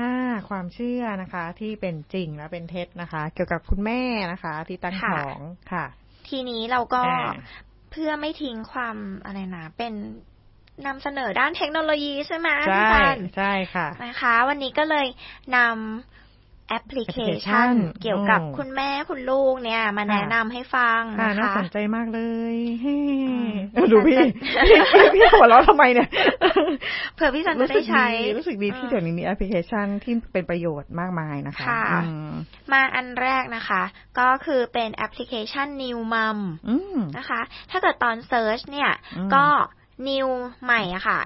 5ความเชื่อนะคะที่เป็นจริงและเป็นเท็จนะคะเกี่ยวกับคุณแม่นะคะที่ตั้งท้องค่ะทีนี้เราก็เพื่อไม่ทิ้งความอะไรนะเป็นนำเสนอด้านเทคโนโลยีใช่ไหมพี่ซันใช่ค่ะนะคะวันนี้ก็เลยนำแอปพลิเคชันเกี่ยวกับคุณแม่คุณลูกเนี่ยมาแนะนำให้ฟังนะคะน่าสนใจมากเลยดูพี่หัวเราะทำไมเนี่ยเผื่อพี่จันจะได้ใช้รู้สึกดีที่เดี๋ยวนี้มีแอปพลิเคชันที่เป็นประโยชน์มากมายนะคะมาอันแรกนะคะก็คือเป็นแอปพลิเคชัน New Mom นะคะถ้าเกิดตอนเซิร์ชเนี่ยก็ New ใหม่อะค่ะ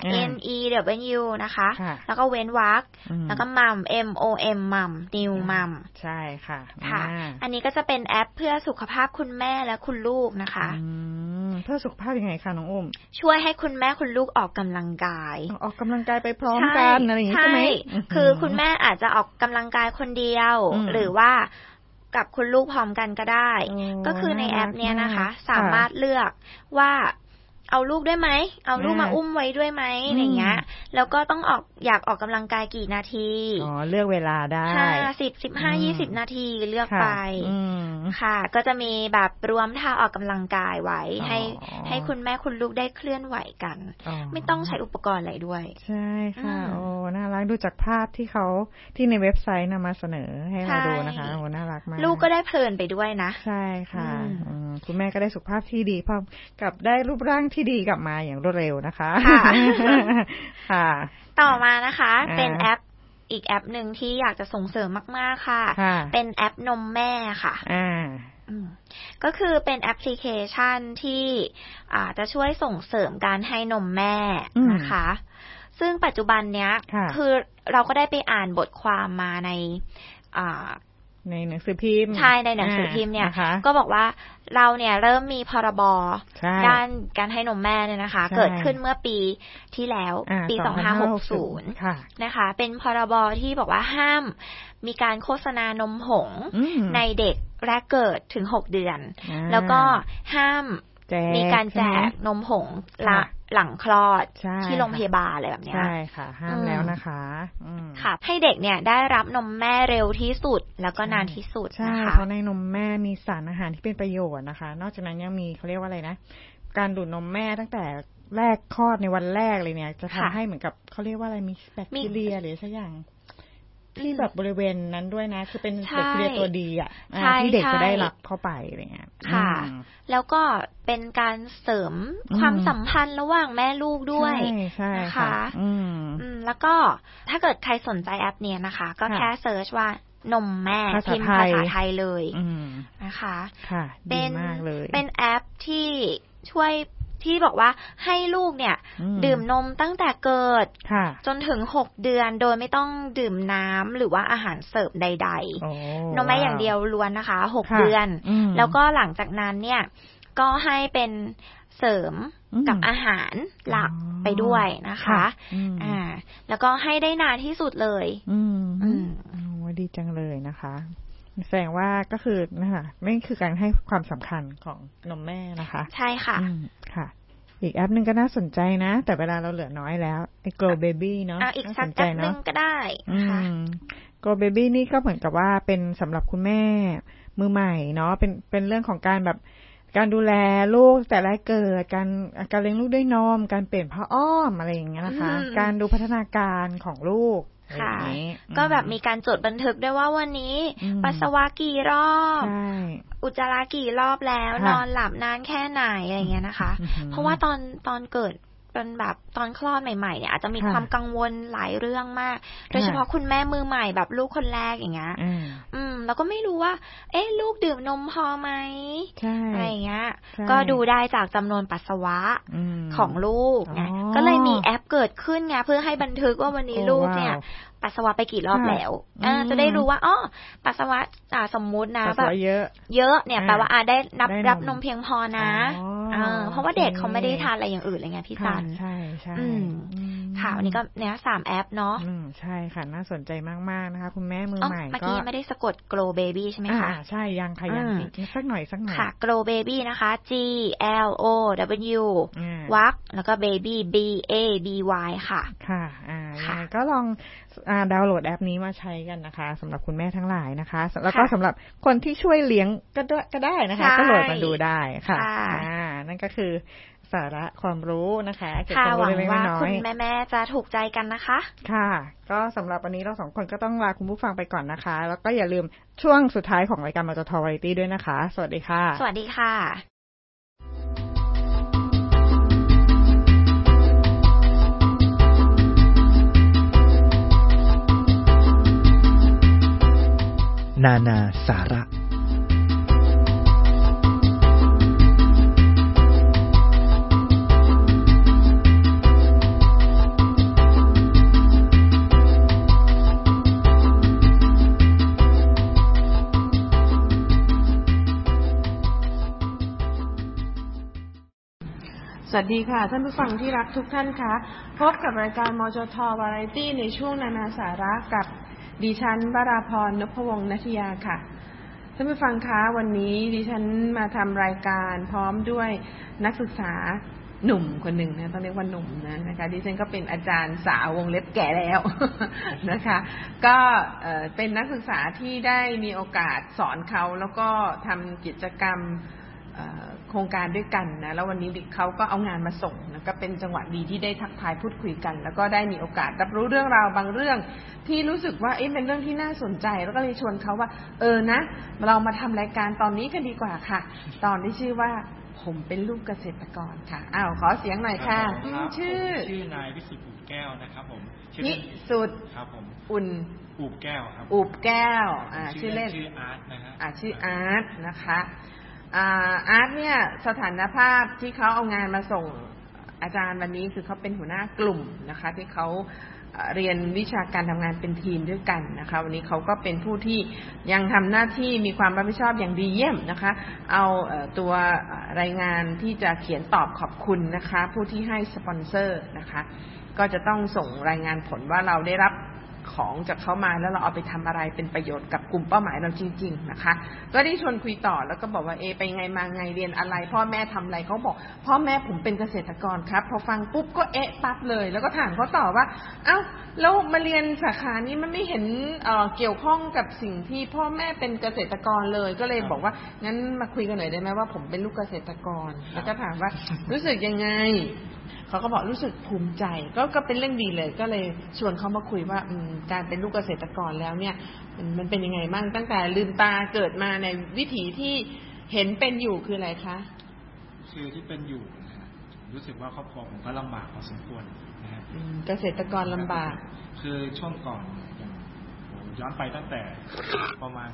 NEW นะคะแล้วก็เว้นวรรคแล้วก็ Mom MOM Mom New Mom ใช่ค่ะค่ะอันนี้ก็จะเป็นแอปเพื่อสุขภาพคุณแม่และคุณลูกนะคะเพื่อสุขภาพยังไงคะน้องอุ้มช่วยให้คุณแม่คุณลูกออกกำลังกายไปพร้อมกันอะไรอย่างนี้ใช่ไหมคือคุณแม่อาจจะออกกำลังกายคนเดียวหรือว่ากับคุณลูกพร้อมกันก็ได้ก็คือในแอปเนี้ยนะคะสามารถเลือกว่าเอาลูกด้วยไหมเอาลูกมาอุ้มไว้ด้วยไหมอย่างเงี้ยแล้วก็ต้องอยากออกกำลังกายกี่นาทีเลือกเวลาได้ 10 15 20นาทีเลือกไปค่ะก็จะมีแบบรวมท่าออกกำลังกายไว้ให้คุณแม่คุณลูกได้เคลื่อนไหวกันไม่ต้องใช้อุปกรณ์อะไรด้วยใช่ค่ะโอ้น่ารักดูจากภาพที่ในเว็บไซต์นำมาเสนอให้เราดูนะคะโอ้น่ารักมากลูกก็ได้เพลินไปด้วยนะใช่ค่ะคุณแม่ก็ได้สุขภาพที่ดีพร้อมกับได้รูปร่างที่ดีกลับมาอย่างรวดเร็วนะคะค่ะต่อมานะคะเป็นแอปอีกแอปหนึ่งที่อยากจะส่งเสริมมากๆค่ะเป็นแอปนมแม่ค่ะก็คือเป็นแอปพลิเคชันที่จะช่วยส่งเสริมการให้นมแม่นะคะซึ่งปัจจุบันเนี้ยคือเราก็ได้ไปอ่านบทความมาในหนังสือพิมพ์ใช่ในหนังสือพิมพ์เนี่ยก็บอกว่าเราเนี่ยเริ่มมีพรบด้านการให้นมแม่เนี่ยนะคะเกิดขึ้นเมื่อปีที่แล้วปี2560นะคะเป็นพรบที่บอกว่าห้ามมีการโฆษณานมผงในเด็กแรกเกิดถึง6เดือนแล้วก็ห้ามมีการแจกนมผงหลังคลอดที่โรงพยาบาลอะไรแบบนี้ใช่ค่ะห้ามแล้วนะคะค่ะให้เด็กเนี่ยได้รับนมแม่เร็วที่สุดแล้วก็นานที่สุดนะคะเพราะในนมแม่มีสารอาหารที่เป็นประโยชน์นะคะนอกจากนั้นยังมีเขาเรียกว่าอะไรนะการดูดนมแม่ตั้งแต่แรกคลอดในวันแรกเลยเนี่ยจะทำให้เหมือนกับเขาเรียกว่าอะไรมีแบคทีเรียหรือสักอย่างที่แบบบริเวณนั้นด้วยนะคือเป็นแบคทีเรียตัวดีอ่ะที่เด็กจะได้รับเข้าไปอะไรเงี้ยค่ะแล้วก็เป็นการเสริมความสัมพันธ์ระหว่างแม่ลูกด้วยนะคะแล้วก็ถ้าเกิดใครสนใจแอปเนี้ยนะคะก็แค่เซิร์ชว่านมแม่พิมพ์ภาษาไทยเลยนะคะเป็นแอปที่ช่วยที่บอกว่าให้ลูกเนี่ยดื่มนมตั้งแต่เกิดจนถึง6เดือนโดยไม่ต้องดื่มน้ำหรือว่าอาหารเสริมใดๆนมแม่อย่างเดียวล้วนนะคะ6เดือนแล้วก็หลังจากนั้นเนี่ยก็ให้เป็นเสริมกับอาหารหลักไปด้วยนะคะแล้วก็ให้ได้นานที่สุดเลยดีจังเลยนะคะแสดงว่าก็คือนะคะไม่คือการให้ความสำคัญของนมแม่นะคะใช่ค่ะค่ะอีกแอปนึงก็น่าสนใจนะแต่เวลาเราเหลือน้อยแล้วไอ้ Grow Baby เนาะอีกสักแอปนึงก็ได้ค่ะ Grow Baby นี่ก็เหมือนกับว่าเป็นสำหรับคุณแม่มือใหม่เนาะเป็นเรื่องของการแบบการดูแลลูกแต่แรกเกิดการเลี้ยงลูกด้วยนมการเปลี่ยนผ้าอ้อมอะไรอย่างเงี้ยนะคะการดูพัฒนาการของลูกค่ะก็แบบมีการจดบันทึกด้วยว่าวันนี้ปัสสาวะกี่รอบอุจจาระกี่รอบแล้วนอนหลับนานแค่ไหนอะไรเงี้ยนะคะเพราะว่าตอนเกิดเป็นแบบตอนคลอดใหม่ๆเนี่ยอาจจะมีความกังวลหลายเรื่องมากโดยเฉพาะคุณแม่มือใหม่แบบลูกคนแรกอย่างเงี้ยแล้วก็ไม่รู้ว่าลูกดื่มนมพอไหมอะไรเงี้ยก็ดูได้จากจำนวนปัสสาวะของลูกไงก็เลยมีแอปเกิดขึ้นไงเพื่อให้บันทึกว่าวันนี้ลูกเนี่ยปัสสาวะไปกี่รอบแล้วจะได้รู้ว่าปัสสาวะสมมุตินะแบบเยอะเนี่ยแปลว่าได้รับนมเพียงพอนะเพราะว่าเด็กเขาไม่ได้ทานอะไรอย่างอื่นอะไรเงี้ยพี่จันใช่ใช่ค่ะวันนี้ก็เนี่ย3แอปเนาะใช่ค่ะน่าสนใจมากๆนะคะคุณแม่มือใหม่ก็เมื่อกี้ไม่ได้สะกด Grow Baby ใช่ไหมคะใช่ยังค่ะยังสักหน่อยค่ะ Grow Baby นะคะ G L O W วักแล้วก็ Baby B A B Y ค่ะค่ะยังไงก็ลองดาวน์โหลดแอปนี้มาใช้กันนะคะสำหรับคุณแม่ทั้งหลายนะคะแล้วก็สำหรับคนที่ช่วยเลี้ยงก็ได้นะคะก็โหลดมาดูได้ค่ะนั่นก็คือสาระความรู้นะคะค่ะหวังว่าคุณแม่ๆจะถูกใจกันนะคะค่ะก็สำหรับวันนี้เรา2คนก็ต้องลาคุณผู้ฟังไปก่อนนะคะแล้วก็อย่าลืมช่วงสุดท้ายของรายการมจท. วาไรตี้ด้วยนะคะสวัสดีค่ะสวัสดีค่ะนานาสาระสวัสดีค่ะท่านผู้ฟังที่รักทุกท่านคะพบกับรายการมจท. วาไรตี้ในช่วงนานาสาระกับดิฉันวราพร นพวงศ์ นัทยาค่ะท่านผู้ฟังคะวันนี้ดิฉันมาทำรายการพร้อมด้วยนักศึกษาหนุ่มคนหนึ่งนะต้องเรียกว่าหนุ่มนะคะดิฉันก็เป็นอาจารย์สาววงเล็บแก่แล้วนะคะก็เป็นนักศึกษาที่ได้มีโอกาสสอนเขาแล้วก็ทำกิจกรรมโครงการด้วยกันนะแล้ววันนี้เขาก็เอางานมาส่งนะก็เป็นจังหวะดีที่ได้ทักทายพูดคุยกันแล้วก็ได้มีโอกาสรับรู้เรื่องราวบางเรื่องที่รู้สึกว่าเป็นเรื่องที่น่าสนใจแล้วก็เลยชวนเขาว่านะเรามาทำรายการตอนนี้กันดีกว่าค่ะตอนที่ชื่อว่าผมเป็นลูกเกษตรกรค่ะขอเสียงหน่อยค่ะชื่อนายวิสุทธิ์อู่แก้วนะครับผมวิสุทธิ์ครับผมอู่แก้วครับอู่แก้วชื่อเล่นชื่ออาร์ตนะฮะชื่ออาร์ตนะคะอาร์ตเนี่ยสถานภาพที่เขาเอางานมาส่งอาจารย์วันนี้คือเขาเป็นหัวหน้ากลุ่มนะคะที่เขาเรียนวิชาการทำงานเป็นทีมด้วยกันนะคะวันนี้เขาก็เป็นผู้ที่ยังทำหน้าที่มีความรับผิดชอบอย่างดีเยี่ยมนะคะเอาตัวรายงานที่จะเขียนตอบขอบคุณนะคะผู้ที่ให้สปอนเซอร์นะคะก็จะต้องส่งรายงานผลว่าเราได้รับของจากเขามาแล้วเราเอาไปทำอะไรเป็นประโยชน์กับกลุ่มเป้าหมายเราจริงๆนะคะก็ได้ชวนคุยต่อแล้วก็บอกว่าไปไงมาไงเรียนอะไรพ่อแม่ทำอะไรเขาบอกพ่อแม่ผมเป็นเกษตรกรครับพอฟังปุ๊บก็ปั๊บเลยแล้วก็ถามเขาต่อว่าแล้วมาเรียนสาขานี้มันไม่เห็นเกี่ยวข้องกับสิ่งที่พ่อแม่เป็นเกษตรกรเลยก็เลยบอกว่างั้นมาคุยกันหน่อยได้ไหมว่าผมเป็นลูกเกษตรกรแล้วก็ถามว่ารู้สึกยังไงเขาก็บอกรู้สึกภูมิใจก็เป็นเรื่องดีเลยก็เลยชวนเขามาคุยว่าการเป็นลูกเกษตรกรแล้วเนี่ยมันเป็นยังไงบ้างตั้งแต่ลืมตาเกิดมาในวิถีที่เห็นเป็นอยู่คืออะไรคะคือที่เป็นอยู่นะฮะรู้สึกว่าครอบครัวผมก็ลำบากพอสมควรนะฮะเกษตรกรลำบากคือช่วงก่อนย้อนไปตั้งแต่ประมาณ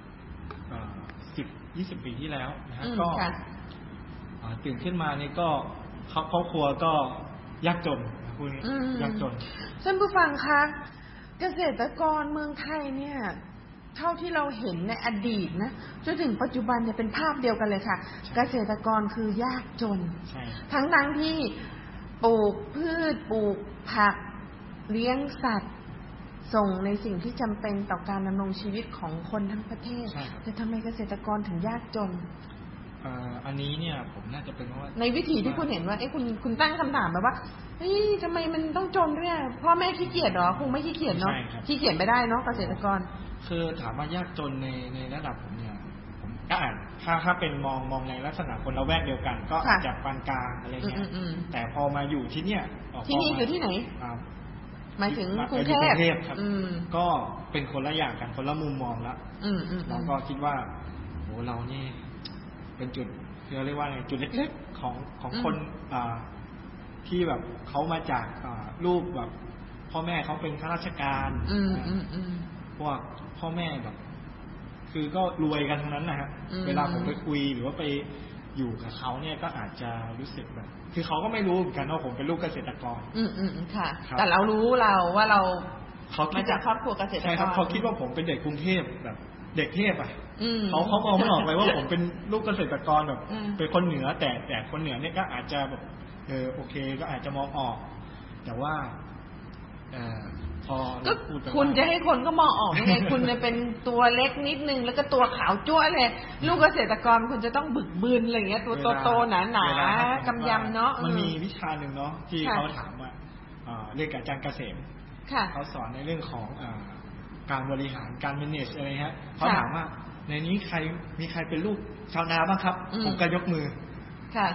10-20 ปีที่แล้วนะฮะก็ตื่นขึ้นมานี่ก็ครอบครัวก็ยากจนคุณยากจนท่านผู้ฟังคะเกษตรกรเมืองไทยเนี่ยเท่าที่เราเห็นในอดีตนะจนถึงปัจจุบันเนี่ยเป็นภาพเดียวกันเลยค่ะเกษตรกรคือยากจนทั้งที่ปลูกพืชปลูกผักเลี้ยงสัตว์ส่งในสิ่งที่จำเป็นต่อการดำรงชีวิตของคนทั้งประเทศแต่ทำไมเกษตรกรถึงยากจนอันนี้เนี่ยผมน่าจะเป็นเพราะว่าในวิถีที่คุณเห็นว่าคุณตั้งคำถามแบบว่าทำไมมันต้องจนด้วยพ่อแม่ขี้เกียจหรอคงไม่ขี้เกียจเนาะขี้เกียจไม่ได้เนาะเกษตรกรคือถามว่ายากจนในระดับผมเนี่ยผมก็อ่านถ้าเป็นมองในลักษณะคนละแวกเดียวกันก็อาจจะปานกลางอะไรเงี้ยแต่พอมาอยู่ที่เนี่ยที่นี่อยู่ที่ไหนหมายถึงกรุงเทพครับก็เป็นคนละอย่างกันคนละมุมมองละเราก็คิดว่าโหเรานี่เป็นจุดเรียกว่าไงจุดเล็กๆของคนที่แบบเขามาจากลูกแบบพ่อแม่เขาเป็นข้าราชการพวกพ่อแม่แบบคือก็รวยกันทั้งนั้นนะฮะเวลาผมไปคุยหรือว่าไปอยู่กับเขาเนี่ยก็อาจจะรู้สึกแบบคือเขาก็ไม่รู้เหมือนกันว่าผมเป็นลูกเกษตรกรค่ะแต่เรารู้ว่าเรามาจากครอบครัวเกษตรกรใช่ครับเขาคิดว่าผมเป็นเด็กกรุงเทพแบบเด็กเทพเขามองไม่ออกเลยว่าผมเป็นลูกเกษตรกรแบบเป็นคนเหนือแต่คนเหนือเนี่ยก็อาจจะแบบโอเคก็อาจจะมองออกแต่ว่าพอก็คุณจะให้คนก็มองออกยังไงคุณเนี่ยเป็นตัวเล็กนิดนึงแล้วก็ตัวขาวจ้วเลยลูกเกษตรกรคุณจะต้องบึกบึนอะไรเงี้ยตัวโตๆหนาๆกำยำเนาะมันมีวิชาหนึ่งเนาะที่เขาถามว่าเรียนกับอาจารย์เกษมเขาสอนในเรื่องของการบริหารการ manage อะไรฮะเขาถามว่าในนี้มีใครเป็นลูกชาวนาบ้างครับผมก็ยกมือ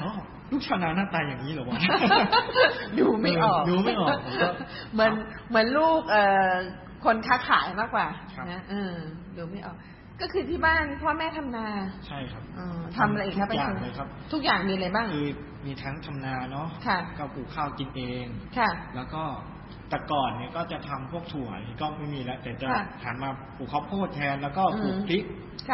ลูกชาวนาหน้าตาอย่างนี้เหรอวะดูไม่ออกดูไม่ออกผมก็เหมือนลูกคนค้าขายมากกว่านะดูไม่ออกก็คือที่บ้านพ่อแม่ทำนาใช่ครับทำอะไรอีกครับทุกอย่างเลยครับทุกอย่างมีอะไรบ้างคือมีทั้งทำนาเนาะก็ปลูกข้าวกินเองแล้วก็แต่ก่อนเนี่ยก็จะทำพวกถั่วก็ไม่มีแล้วแต่จะหันมาปลูกข้าวโพดแทนแล้วก็ปลูกพริก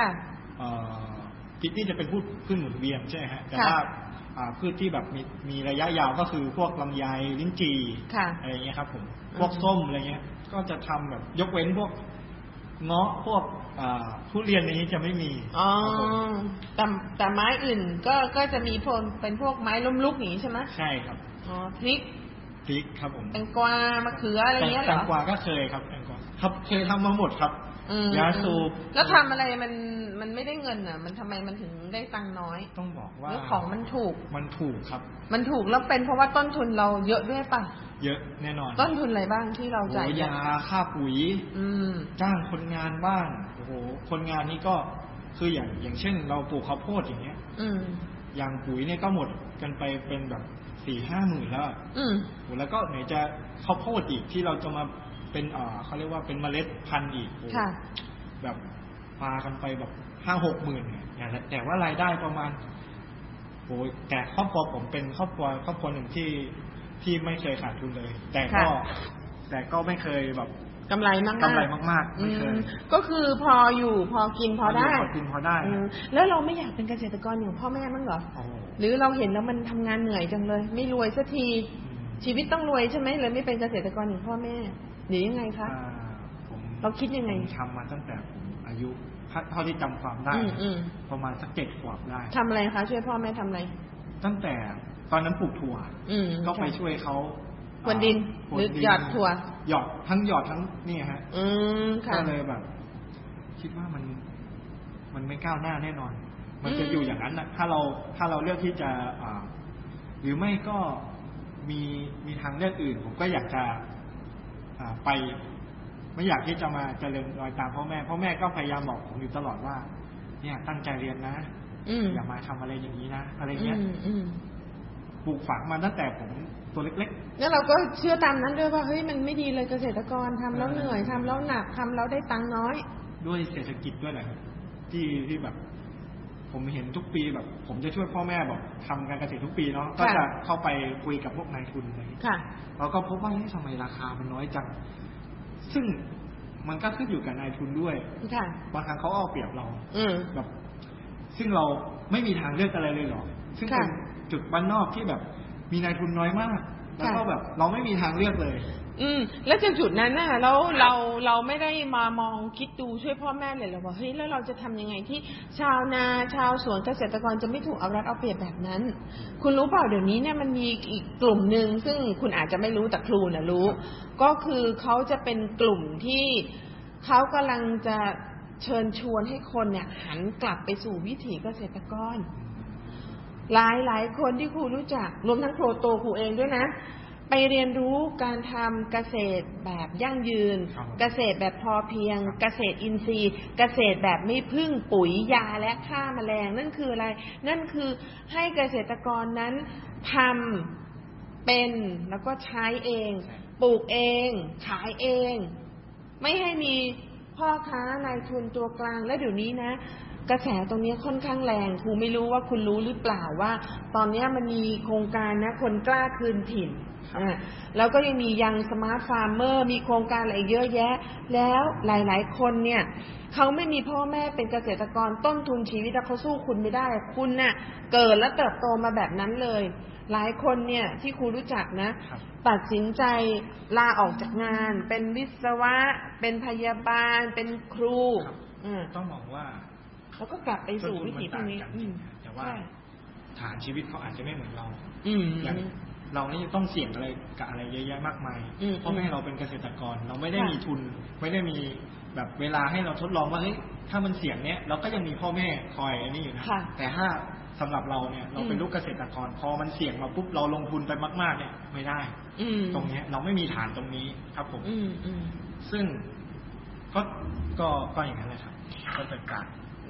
พริกนี่จะเป็นพืชหมุนเวียนใช่ไหมฮะแต่ว่าพืชที่แบบมีระยะยาวก็คือพวกลำไยลิ้นจี่อะไรเงี้ยครับผมพวกส้มอะไรเงี้ยก็จะทำแบบยกเว้นพวกเงาะพวกทุเรียนนี้จะไม่มีแต่ไม้อื่นก็จะมีเป็นพวกไม้ล้มลุกอย่างนี้ใช่ไหมใช่ครับพริกครับผมแตงกวามะเขืออะไรเงี้ยเหรอแตงกวาก็เคยครับแตงกวาครับเคยทำมาหมดครับยาสูบแล้วทำอะไรมันไม่ได้เงินอ่ะมันทำไมมันถึงได้ตังค์น้อยต้องบอกว่าของมันถูกครับมันถูกแล้วเป็นเพราะว่าต้นทุนเราเยอะด้วยป่ะเยอะแน่นอนต้นทุนอะไรบ้างที่เราจ่ายยาค่าปุ๋ยจ้างคนงานบ้างโอ้โหคนงานนี่ก็คืออย่างเช่นเราปลูกข้าวโพดอย่างเงี้ยอย่างปุ๋ยเนี่ยก็หมดกันไปเป็นแบบ 4-5 หมื่นแล้วแล้วก็ไหนจะข้าวโพดอีกที่เราจะมาเป็นเขาเรียกว่าเป็นเมล็ดพันธุ์อีกแบบปากันไปแบบ 5-6 หมื่นเนี่ยแต่ว่ารายได้ประมาณโอ้ยแต่ครอบครัวผมเป็นครอบครัวหนึ่งที่ไม่เคยขาดทุนเลยแต่ก็ไม่เคยแบบกำไรมากไม่เคยก็คือพออยู่พอกินพอได้แล้วเราไม่อยากเป็นเกษตรกรอย่างพ่อแม่มั้งเหรอหรือเราเห็นแล้วมันทำงานเหนื่อยจังเลยไม่รวยสักทีชีวิตต้องรวยใช่ไหมเลยไม่เป็นเกษตรกรอย่างพ่อแม่หรือยังไงคะเราคิดยังไงทำมาตั้งแต่ผมอายุเท่าที่จำความได้ประมาณสัก7 ขวบได้ทำอะไรคะช่วยพ่อแม่ทำอะไรตั้งแต่ตอนนั้นปลูกถั่วก็ไปช่วยเขาพรวนดินหรือหยอดถั่วหยอดทั้งนี่ฮะก็เลยแบบคิดว่ามันไม่ก้าวหน้าแน่นอนมันจะอยู่อย่างนั้นนะถ้าเราเลือกที่จะหรือไม่ก็มีทางเลือกอื่นผมก็อยากจะไปไม่อยากที่จะมาเจริญรอยตามพ่อแม่ก็พยายามบอกผมอยู่ตลอดว่าเนี่ยตั้งใจเรียนนะอย่ามาทำอะไรอย่างนี้นะอะไรเงี้ยปลูกฝังมาตั้งแต่ผมตัวเล็กๆแล้วเราก็เชื่อตามนั้นด้วยว่าเฮ้ยมันไม่ดีเลยเกษตรกรทำแล้วเหนื่อยทำแล้วหนักทำแล้วได้ตังค์น้อยด้วยเศรษฐกิจด้วยแหละที่แบบผมเห็นทุกปีแบบผมจะช่วยพ่อแม่บอกทำการเกษตรทุกปีเนาะก็จะเข้าไปคุยกับพวกนายทุนอะไรแล้วก็พบว่าทำไมราคามันน้อยจังซึ่งมันก็ขึ้นอยู่กับนายทุนด้วยบางครั้งเขาเอาเปรียบเราแบบซึ่งเราไม่มีทางเลือกอะไรเลยหรอซึ่งเป็นจุดบ้านนอกที่แบบมีนายทุนน้อยมากแล้วก็แบบเราไม่มีทางเลือกเลยแล้วจากจุดนั้นน่ะแล้วเราไม่ได้มามองคิดดูช่วยพ่อแม่เลยหรอว่าเฮ้ยแล้วเราจะทำยังไงที่ชาวนาชาวสวนเกษตรกรจะไม่ถูกเอารัดเอาเปรียบแบบนั้นคุณรู้เปล่าเดี๋ยวนี้เนี่ยมันมีอีกกลุ่มนึงซึ่งคุณอาจจะไม่รู้แต่ครูน่ะรู้ก็คือเขาจะเป็นกลุ่มที่เขากำลังจะเชิญชวนให้คนเนี่ยหันกลับไปสู่วิถีเกษตรกรหลายคนที่ครูรู้จักรวมทั้งครูโตครูเองด้วยนะไปเรียนรู้การทำเกษตรแบบยั่งยืนเกษตรแบบพอเพียงเกษตรอินทรีย์เกษตรแบบไม่พึ่งปุ๋ยยาและฆ่าแมลงนั่นคืออะไรนั่นคือให้เกษตรกรนั้นทำเป็นแล้วก็ใช้เองปลูกเองขายเองไม่ให้มีพ่อค้านายทุนตัวกลางและเดี๋ยวนี้นะกระแสตรงนี้ค่อนข้างแรงครูไม่รู้ว่าคุณรู้หรือเปล่าว่าตอนนี้มันมีโครงการนะคนกล้าคืนถิ่นแล้วก็ยังมียังสมาร์ทฟาร์มเมอร์มีโครงการอะไรเยอะแยะแล้วหลายๆคนเนี่ยเขาไม่มีพ่อแม่เป็นเกษตรกรต้นทุนชีวิตเขาสู้คุณไม่ได้คุณน่ะเกิดและเติบโตมาแบบนั้นเลยหลายคนเนี่ยที่ครูรู้จักนะตัดสินใจลาออกจากงานเป็นวิศวะเป็นพยาบาลเป็นครูต้องมองว่าแล้วก็กลับไปสู่วิถีตรงนี้แต่ว่าฐานชีวิตเขาอาจจะไม่เหมือนเราอย่างเรานี่ต้องเสี่ยงอะไรกับอะไรเยอะแยะมากมายเพราะแม่เราเป็นเกษตรกรเราไม่ได้มีทุนไม่ได้มีแบบเวลาให้เราทดลองว่าเฮ้ยถ้ามันเสี่ยงเนี้ยเราก็ยังมีพ่อแม่คอยอันนี้อยู่นะแต่ถ้าสำหรับเราเนี่ยเราเป็นลูกเกษตรกรพอมันเสี่ยงมาปุ๊บเราลงทุนไปมากๆเนี่ยไม่ได้ตรงนี้เราไม่มีฐานตรงนี้ครับผมซึ่งก็อย่างนั้นเลยครับก็เป็นการ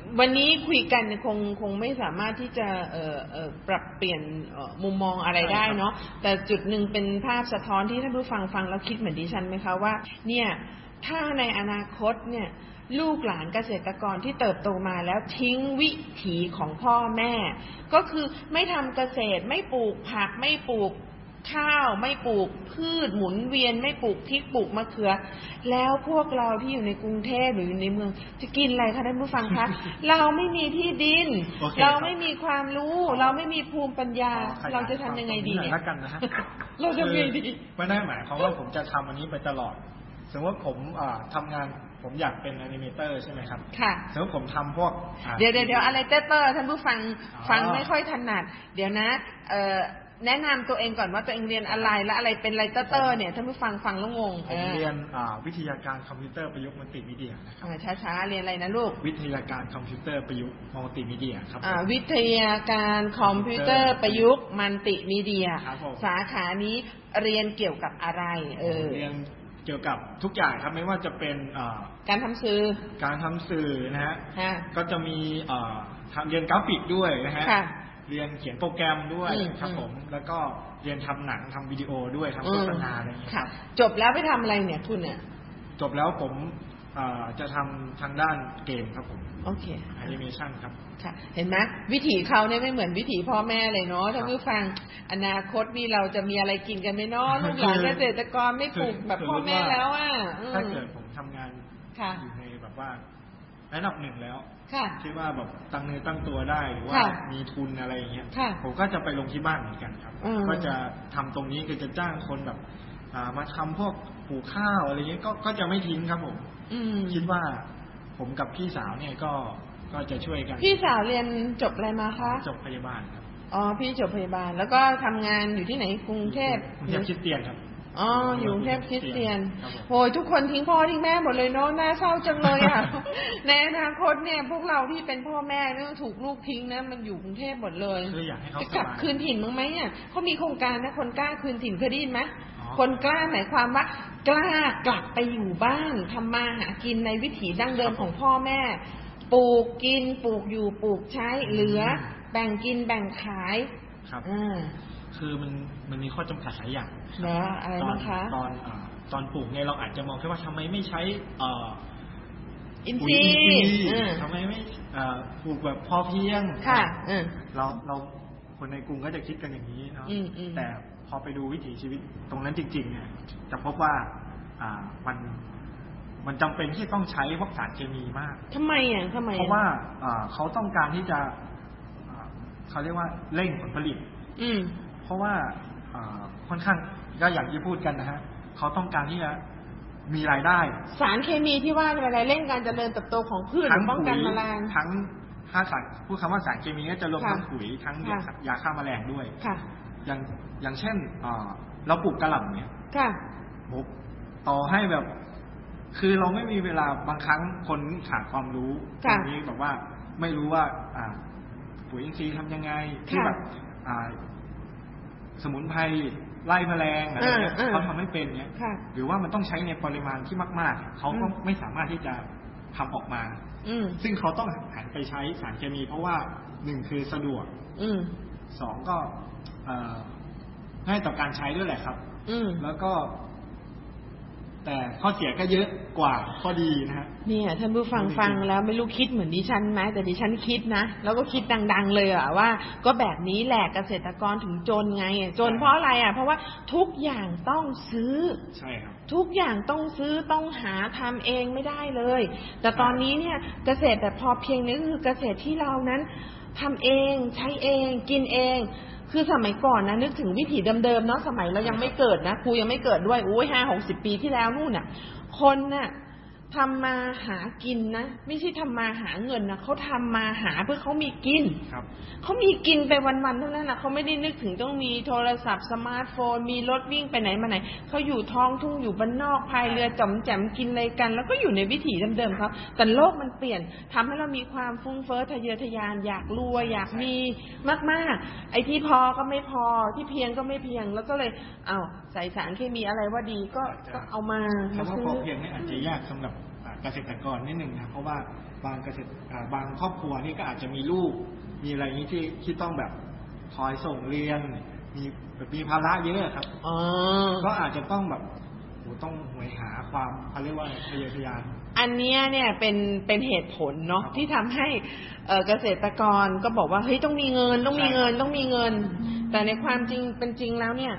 วันนี้คุยกันคงไม่สามารถที่จะปรับเปลี่ยนมุมมองอะไรได้เนาะแต่จุดหนึ่งเป็นภาพสะท้อนที่ท่านผู้ฟังแล้วคิดเหมือนดิฉันไหมคะว่าเนี่ยถ้าในอนาคตเนี่ยลูกหลานเกษตรกรที่เติบโตมาแล้วทิ้งวิถีของพ่อแม่ก็คือไม่ทำเกษตรไม่ปลูกผักไม่ปลูกข้าวไม่ปลูกพืชหมุนเวียนไม่ปลูกพริกปลูกมะเขือแล้วพวกเราที่อยู่ในกรุงเทพหรืออยู่ในเมืองจะกินอะไรคะท่านผู้ฟังคะ เราไม่มีที่ดิน เราไม่มีความรู้เราไม่มีภูมิปัญญาเราจะทำยังไงดีเนี่ยเราจะมีดีไม่ได้หมายความว่าผมจะทำอันนี้ไปตลอดสมมติว่าผมทำงานผมอยากเป็นแอนิเมเตอร์ใช่ไหมครับค่ะสมมติผมทำพวกเดี๋ยวอะไรเตอร์ท่านผู้ฟังไม่ค่อยถนัดเดี๋ยวนะแนะนำตัวเองก่อนว่าตัวเองเรียนอะไรและอะไรเป็นไรเตอร์เนี่ยท่านผู้ฟังแล้วงงผมเรียนวิทยาการคอมพิวเตอร์ประยุกต์มัลติมีเดียนะครับช้าๆเรียนอะไรนะลูกวิทยาการคอมพิวเตอร์ประยุกต์มัลติมีเดียครับวิทยาการคอมพิวเตอร์ประยุกต์มัลติมีเดียสาขานี้เรียนเกี่ยวกับอะไรเรียนเกี่ยวกับทุกอย่างครับไม่ว่าจะเป็นการทำสื่อนะฮะก็จะมีเรียนกราฟิกด้วยนะฮะเรียนเขียนโปรแกรมด้วยครับผมแล้วก็เรียนทำหนังทำวิดีโอด้วยทำโฆษณาอะไรอย่างเงี้ยจบแล้วไปทำอะไรเนี่ยคุณเนี่ยจบแล้วผมจะทำทางด้านเกมครับผมโอเคแอนิเมชันครับค่ะเห็นไหมวิถีเขาเนี่ยไม่เหมือนวิถีพ่อแม่เลยเนาะท่านผู้ฟังอนาคตนี่เราจะมีอะไรกินกันไหมเนาะลูกหลานเกษตรกรไม่ปลูกแบบพ่อแม่แล้วอ่ะถ้าเกิดผมทำงานอยู่ในแบบว่าระดับหนึ่งแล้วที่ว่าแบบตั้งเนื้อตั้งตัวได้หรือว่ามีทุนอะไรอย่างเงี้ยผมก็จะไปลงที่บ้านเหมือนกันครับก็จะทำตรงนี้ก็จะจ้างคนแบบมาทำพวกปลูกข้าวอะไรเงี้ยก็จะไม่ทิ้งครับผมคิดว่าผมกับพี่สาวเนี่ยก็จะช่วยกันพี่สาวเรียนจบอะไรมาคะจบพยาบาลครับพี่จบพยาบาลแล้วก็ทำงานอยู่ที่ไหนกรุงเทพคริสเตียนครับอยู่กรุงเทพคริสเตียนโอ้ยทุกคนทิ้งพ่อทิ้งแม่หมดเลยเนาะน่าเศร้าจังเลยอ่ะในอนาคตเนี่ยพวกเราที่เป็นพ่อแม่เนี่ยถูกลูกทิ้งนะมันอยู่กรุงเทพหมดเลยจะกลับคืนถิ่นมั้งไหมเนี่ยเขามีโครงการนะคนกล้าคืนถิ่นเคยได้ยินไหมคนกล้าหมายความว่ากล้ากลับไปอยู่บ้านทำมาหากินในวิถีดั้งเดิมของพ่อแม่ปลูกกินปลูกอยู่ปลูกใช้เหลือแบ่งกินแบ่งขายครับคือมันมีข้อจำกัดหลายอย่างนะอะไรบ้างคะตอนปลูกเนี่ยเราอาจจะมองแค่ว่าทำไมไม่ใช้อินทรีย์ทำไมไม่ปลูกแบบพอเพียงค่ะเราคนในกรุงก็จะคิดกันอย่างนี้เนาะแต่พอไปดูวิถีชีวิตตรงนั้นจริงๆเนี่ยจะพบว่ามันจำเป็นที่ต้องใช้พวกสารเคมีมากทำไมเพราะว่าเขาต้องการที่จะเขาเรียกว่าเร่งผลผลิตเพราะว่าค่อนข้างก็อย่างที่พูดกันนะฮะเขาต้องการที่จะมีรายได้สารเคมีที่ว่าอะไรเร่งการเจริญเติบโตของพืชหรือป้องกันแมลงทั้งถ้าพูดคำว่าสารเคมีก็จะรวมทั้งปุ๋ยทั้งยาฆ่าแมลงด้วยอย่างเช่นเราปลูกกะหล่ำเนี่ยต่อให้แบบคือเราไม่มีเวลาบางครั้งคนขาดความรู้ตรงนี้แบบว่าไม่รู้ว่าปุ๋ยอินทรีย์ทำยังไงที่แบบสมุนไพรไล่แมลงอะไรเงี้ยเขาทำไม่เป็นเนี้ยหรือว่ามันต้องใช้ในปริมาณที่มากๆเขาก็ไม่สามารถที่จะทำออกมาซึ่งเขาต้องหันไปใช้สารเคมีเพราะว่าหนึ่งคือสะดวกสองก็ง่ายต่อการใช้ด้วยแหละครับแล้วก็แต่ข้อเสียก็เยอะกว่าข้อดีนะฮะเนี่ยท่านผู้ฟังแล้วไม่รู้คิดเหมือนดิฉันไหมแต่ดิฉันคิดนะแล้วก็คิดดังๆเลยอะว่าก็แบบนี้แหละเกษตรกรถึงจนไงจนเพราะอะไรอะเพราะว่าทุกอย่างต้องซื้อใช่ครับทุกอย่างต้องซื้อต้องหาทำเองไม่ได้เลยแต่ตอนนี้เนี่ยเกษตรแบบพอเพียงนี้คือเกษตรที่เรานั้นทำเองใช้เองกินเองคือสมัยก่อนนะนึกถึงวิถีเดิมๆเนาะสมัยเรายังไม่เกิดนะครูยังไม่เกิดด้วย50-60 ปีที่แล้วนู่นน่ะคนน่ะทำมาหากินนะไม่ใช่ทำมาหาเงินนะเขาทำมาหาเพื่อเขามีกินเขามีกินไปวันๆเท่านั้นนะเขาไม่ได้นึกถึงต้องมีโทรศัพท์สมาร์ทโฟนมีรถวิ่งไปไหนมาไหนเขาอยู่ท้องทุ่งอยู่บ้านนอกพายเรือจ่อมแจ่มกินอะไรกันแล้วก็อยู่ในวิถีเดิมๆเขาแต่โลกมันเปลี่ยนทำให้เรามีความฟุ้งเฟ้อทะเยอทะยานอยากรวยอยากมีมากๆไอ้ที่พอก็ไม่พอที่เพียงก็ไม่เพียงแล้วก็เลยใส่สารเคมีอะไรว่าดีก็เอามาคำว่าพอเพียงนี่อาจจะยากสำหรับเกษตรกรนิดนึงนะเพราะว่าบางครอบครัวนี่ก็อาจจะมีลูกมีอะไรนี้ที่ต้องแบบคอยส่งเรียนมีภาระเยอะครับก็อาจจะต้องแบบต้องหวยหาความเขาเรียกว่าทะเยอทะยานอันนี้เนี่ยเป็นเหตุผลเนาะที่ทำให้เกษตรกรก็บอกว่าเฮ้ยต้องมีเงินแต่ในความจริงเป็นจริงแล้วเนี่ย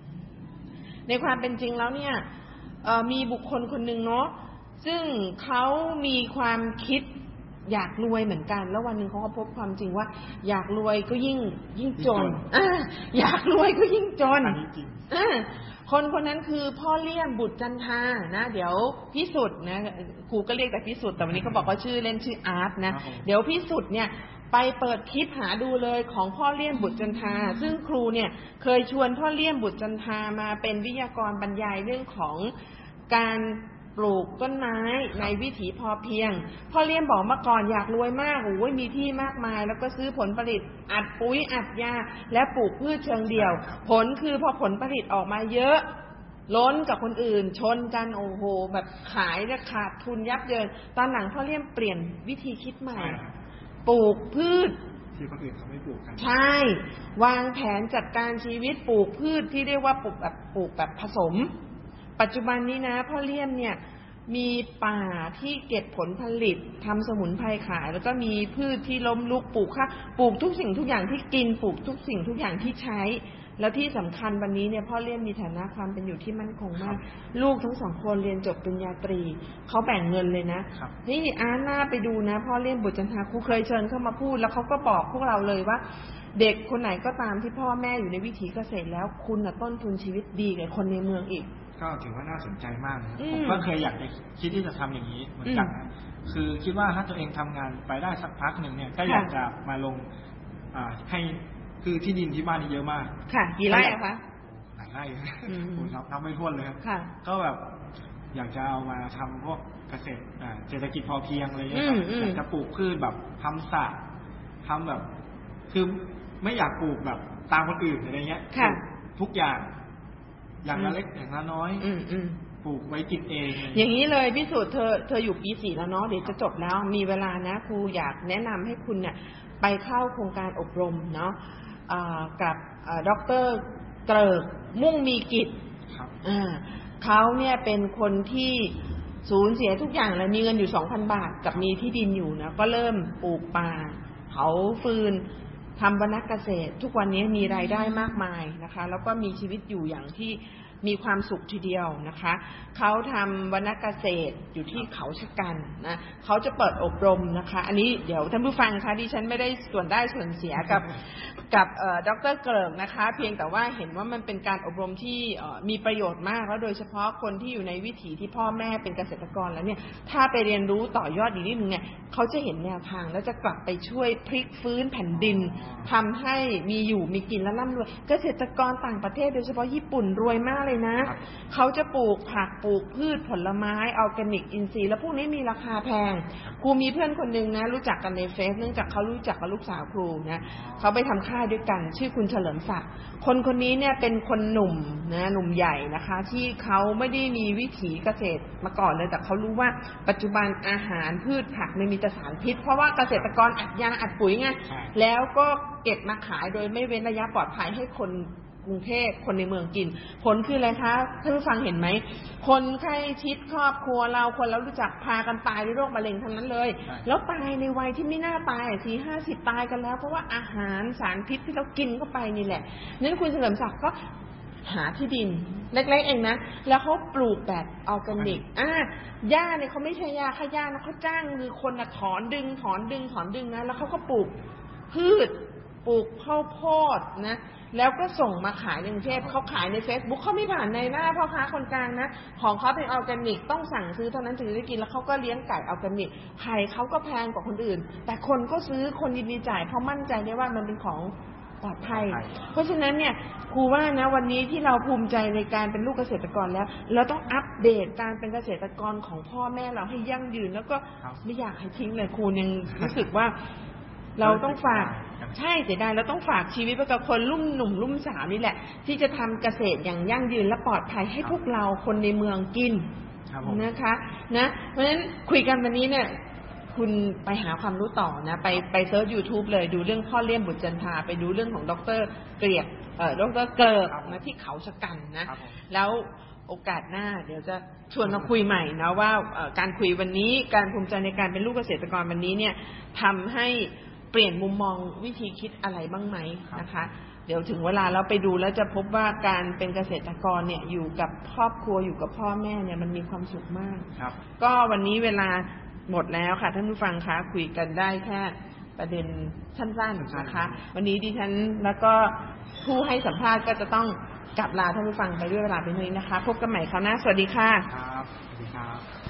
มีบุคคลคนหนึ่งเนาะซึ่งเขามีความคิดอยากรวยเหมือนกันแล้ววันหนึ่งเขาก็พบความจริงว่าอยากรวยก็ยิ่งจนอยากรวยก็ยิ่งจนคนนั้นคือพ่อเลี่ยมบุตรจันทานะเดี๋ยวพิสุทธิ์นะครูก็เรียกแต่พิสุทธิ์แต่วันนี้เขาบอกว่าชื่อเล่นชื่ออาร์ตนะเดี๋ยวพิสุทธิ์เนี่ยไปเปิดคลิปหาดูเลยของพ่อเลี่ยมบุตรจันทาซึ่งครูเนี่ยเคยชวนพ่อเลี่ยมบุตรจันทามาเป็นวิทยากรบรรยายเรื่องของการปลูกต้นไม้ในวิถีพอเพียงพ่อเลี้ยงบอกเมื่อก่อนอยากรวยมากโอ้ยมีที่มากมายแล้วก็ซื้อผลผลิตอัดปุ๋ยอัดยาและปลูกพืชเชิงเดี่ยวผลคือพอผลผลิตออกมาเยอะล้นกับคนอื่นชนกันโอ้โหแบบขายและขาดทุนยับเยินตอนหลังพ่อเลี้ยงเปลี่ยนวิธีคิดใหม่ปลูกพืชที่คนอื่นเขาไม่ปลูกกันใช่วางแผนจัดการชีวิตปลูกพืชที่เรียกว่าปลูกแบบผสมปัจจุบันนี้นะพ่อเลี่ยมเนี่ยมีป่าที่เก็บผลผลิตทำสมุนไพรขายแล้วก็มีพืชที่ล้มลุกปลูกทุกสิ่งทุกอย่างที่กินปลูกทุกสิ่งทุกอย่างที่ใช้แล้วที่สำคัญวันนี้เนี่ยพ่อเลี่ยมมีฐานะความเป็นอยู่ที่มั่นคงมากลูกทั้งสองคนเรียนจบปริญญาตรีเขาแบ่งเงินเลยนะนี่น่าไปดูนะพ่อเลี่ยมบุตรจันทาครูเคยเชิญเข้ามาพูดแล้วเขาก็บอกพวกเราเลยว่าเด็กคนไหนก็ตามที่พ่อแม่อยู่ในวิถีเกษตรแล้วคุณต้นทุนชีวิตดีกว่าคนในเมืองอีกก็ถือว่าน่าสนใจมากนะผมก็เคยอยากจะคิดที่จะทำอย่างนี้เหมือนกันคือคิดว่าถ้าตัวเองทำงานไปได้สักพักหนึ่งเนี่ยก็อยากจะมาลงให้คือที่ดินที่บ้านนี่เยอะมากค่ะกี่ไร่อะคะหลายไร่ผมนับไม่ถ้วนเลยครับก็แบบอยากจะเอามาทำพวกเกษตรเศรษฐกิจพอเพียงอะไรเงี้ยอยากจะปลูกพืชแบบทำสระทำแบบคือไม่อยากปลูกแบบตามคนอื่นอะไรเงี้ยทุกอย่างละเล็กอย่างละน้อยปลูกไว้กินเองอย่างนี้เลยพิสูจน์เธออยู่ปี 4แล้วเนาะเดี๋ยวจะจบแล้วมีเวลานะครูอยากแนะนำให้คุณเนี่ยไปเข้าโครงการอบรมเนาะกับดร.เกริกมุ่งมีกิจเขาเนี่ยเป็นคนที่สูญเสียทุกอย่างเลยมีเงินอยู่ 2,000 บาทกับมีที่ดินอยู่นะก็เริ่มปลูกป่าเผาฟืนทำวรรณเกษตรทุกวันนี้มีรายได้มากมายนะคะแล้วก็มีชีวิตอยู่อย่างที่มีความสุขทีเดียวนะคะเขาทำวรรณเกษตรอยู่ที่เขาชะกันนะเขาจะเปิดอบรมนะคะอันนี้เดี๋ยวท่านผู้ฟังคะดิฉันไม่ได้ส่วนได้ส่วนเสียกับดร.เกริกนะคะเพียงแต่ว่าเห็นว่ามันเป็นการอบรมที่มีประโยชน์มากแล้วโดยเฉพาะคนที่อยู่ในวิถีที่พ่อแม่เป็นเกษตรกรแล้วเนี่ยถ้าไปเรียนรู้ต่อยอดอีกนิดนึงเนี่ยเขาจะเห็นแนวทางแล้วจะกลับไปช่วยพลิกฟื้นแผ่นดินทำให้มีอยู่มีกินและร่ำรวยเกษตรกรต่างประเทศโดยเฉพาะญี่ปุ่นรวยมากเลยนะเขาจะปลูกผักปลูกพืชผลไม้ออร์แกนิกอินทรีย์แล้วพวกนี้มีราคาแพงครูมีเพื่อนคนนึงนะรู้จักกันในเฟซเนื่องจากเขารู้จักกับลูกสาวครูนะเขาไปทำค่ายด้วยกันชื่อคุณเฉลิมศักดิ์คนนี้เนี่ยเป็นคนหนุ่มนะหนุ่มใหญ่นะคะที่เขาไม่ได้มีวิถีเกษตรมาก่อนเลยแต่เขารู้ว่าปัจจุบันอาหารพืชผักไม่มีแต่สารพิษเพราะว่าเกษตรกรอัดยาอัดปุ๋ยไงแล้วก็เก็บมาขายโดยไม่เว้นระยะปลอดภัยให้คนกรุงเทพคนในเมืองกินผลคืออะไรคะท่านผู้ฟังเห็นไหมคนใกล้ชิดครอบครัวเราคนเรารู้จักพากันตายด้วยโรคมะเร็งทั้งนั้นเลยแล้วตายในวัยที่ไม่น่าตาย40-50ตายกันแล้วเพราะว่าอาหารสารพิษที่เรากินเข้าไปนี่แหละนั้นคุณเฉลิมศักดิ์ก็หาที่ดินเล็กๆเองนะแล้วเขาปลูกแบบออร์แกนิกหญ้าเนี่ยเขาไม่ใช่หญ้าค่าหญ้านะเขาจ้างมือคนถอนดึงนะแล้วเขาก็ปลูกพืชปลูกข้าวโพดนะแล้วก็ส่งมาขายในกรุงเทพเขาขายใน Facebook เขาไม่ผ่านในหน้าพ่อค้าคนกลางนะของเขาเป็นออร์แกนิกต้องสั่งซื้อเท่านั้นถึงจะได้กินแล้วเขาก็เลี้ยงไก่ออร์แกนิกไข่เขาก็แพงกว่าคนอื่นแต่คนก็ซื้อคนยินดีจ่ายเพราะมั่นใจได้ว่ามันเป็นของปลอดภัยเพราะฉะนั้นเนี่ยครูว่านะวันนี้ที่เราภูมิใจในการเป็นลูกเกษตรกรแล้วเราต้องอัปเดตการเป็นเกษตรกรของพ่อแม่เราให้ยั่งยืนแล้วก็ไม่อยากให้ทิ้งเลยครูยังรู้สึกว่าเราต้องฝากใช่เสียดายเราต้องฝากชีวิตไว้กับคนรุ่นหนุ่มรุ่นสาวนี่แหละที่จะทำเกษตรอย่างยั่งยืนและปลอดภัยให้พวกเราคนในเมืองกินนะคะนะเพราะฉะนั้นคุยกันวันนี้เนี่ยคุณไปหาความรู้ต่อนะไปเซิร์ช YouTube เลยดูเรื่องพ่อเลี่ยมบุตรจันทราไปดูเรื่องของดร.เกลียบดร.เกิร์กนะที่เขาชะกันนะแล้วโอกาสหน้าเดี๋ยวจะชวนมาคุยใหม่นะว่าการคุยวันนี้การภูมิใจในการเป็นลูกเกษตรกรวันนี้เนี่ยทำให้เปลี่ยนมุมมองวิธีคิดอะไรบ้างไหมนะคะเดี๋ยวถึงเวลาเราไปดูแล้วจะพบว่าการเป็นเกษตรกรเนี่ยอยู่กับครอบครัวอยู่กับพ่อแม่เนี่ยมันมีความสุขมากก็วันนี้เวลาหมดแล้วค่ะท่านผู้ฟังคะคุยกันได้แค่ประเด็นสั้นๆนะคะวันนี้ดิฉันแล้วก็ผู้ให้สัมภาษณ์ก็จะต้องกลับลาท่านผู้ฟังไปด้วยเวลาเป็นนี้นะคะพบกันใหม่คราวหน้าสวัสดีค่ะครับสวัสดีครับ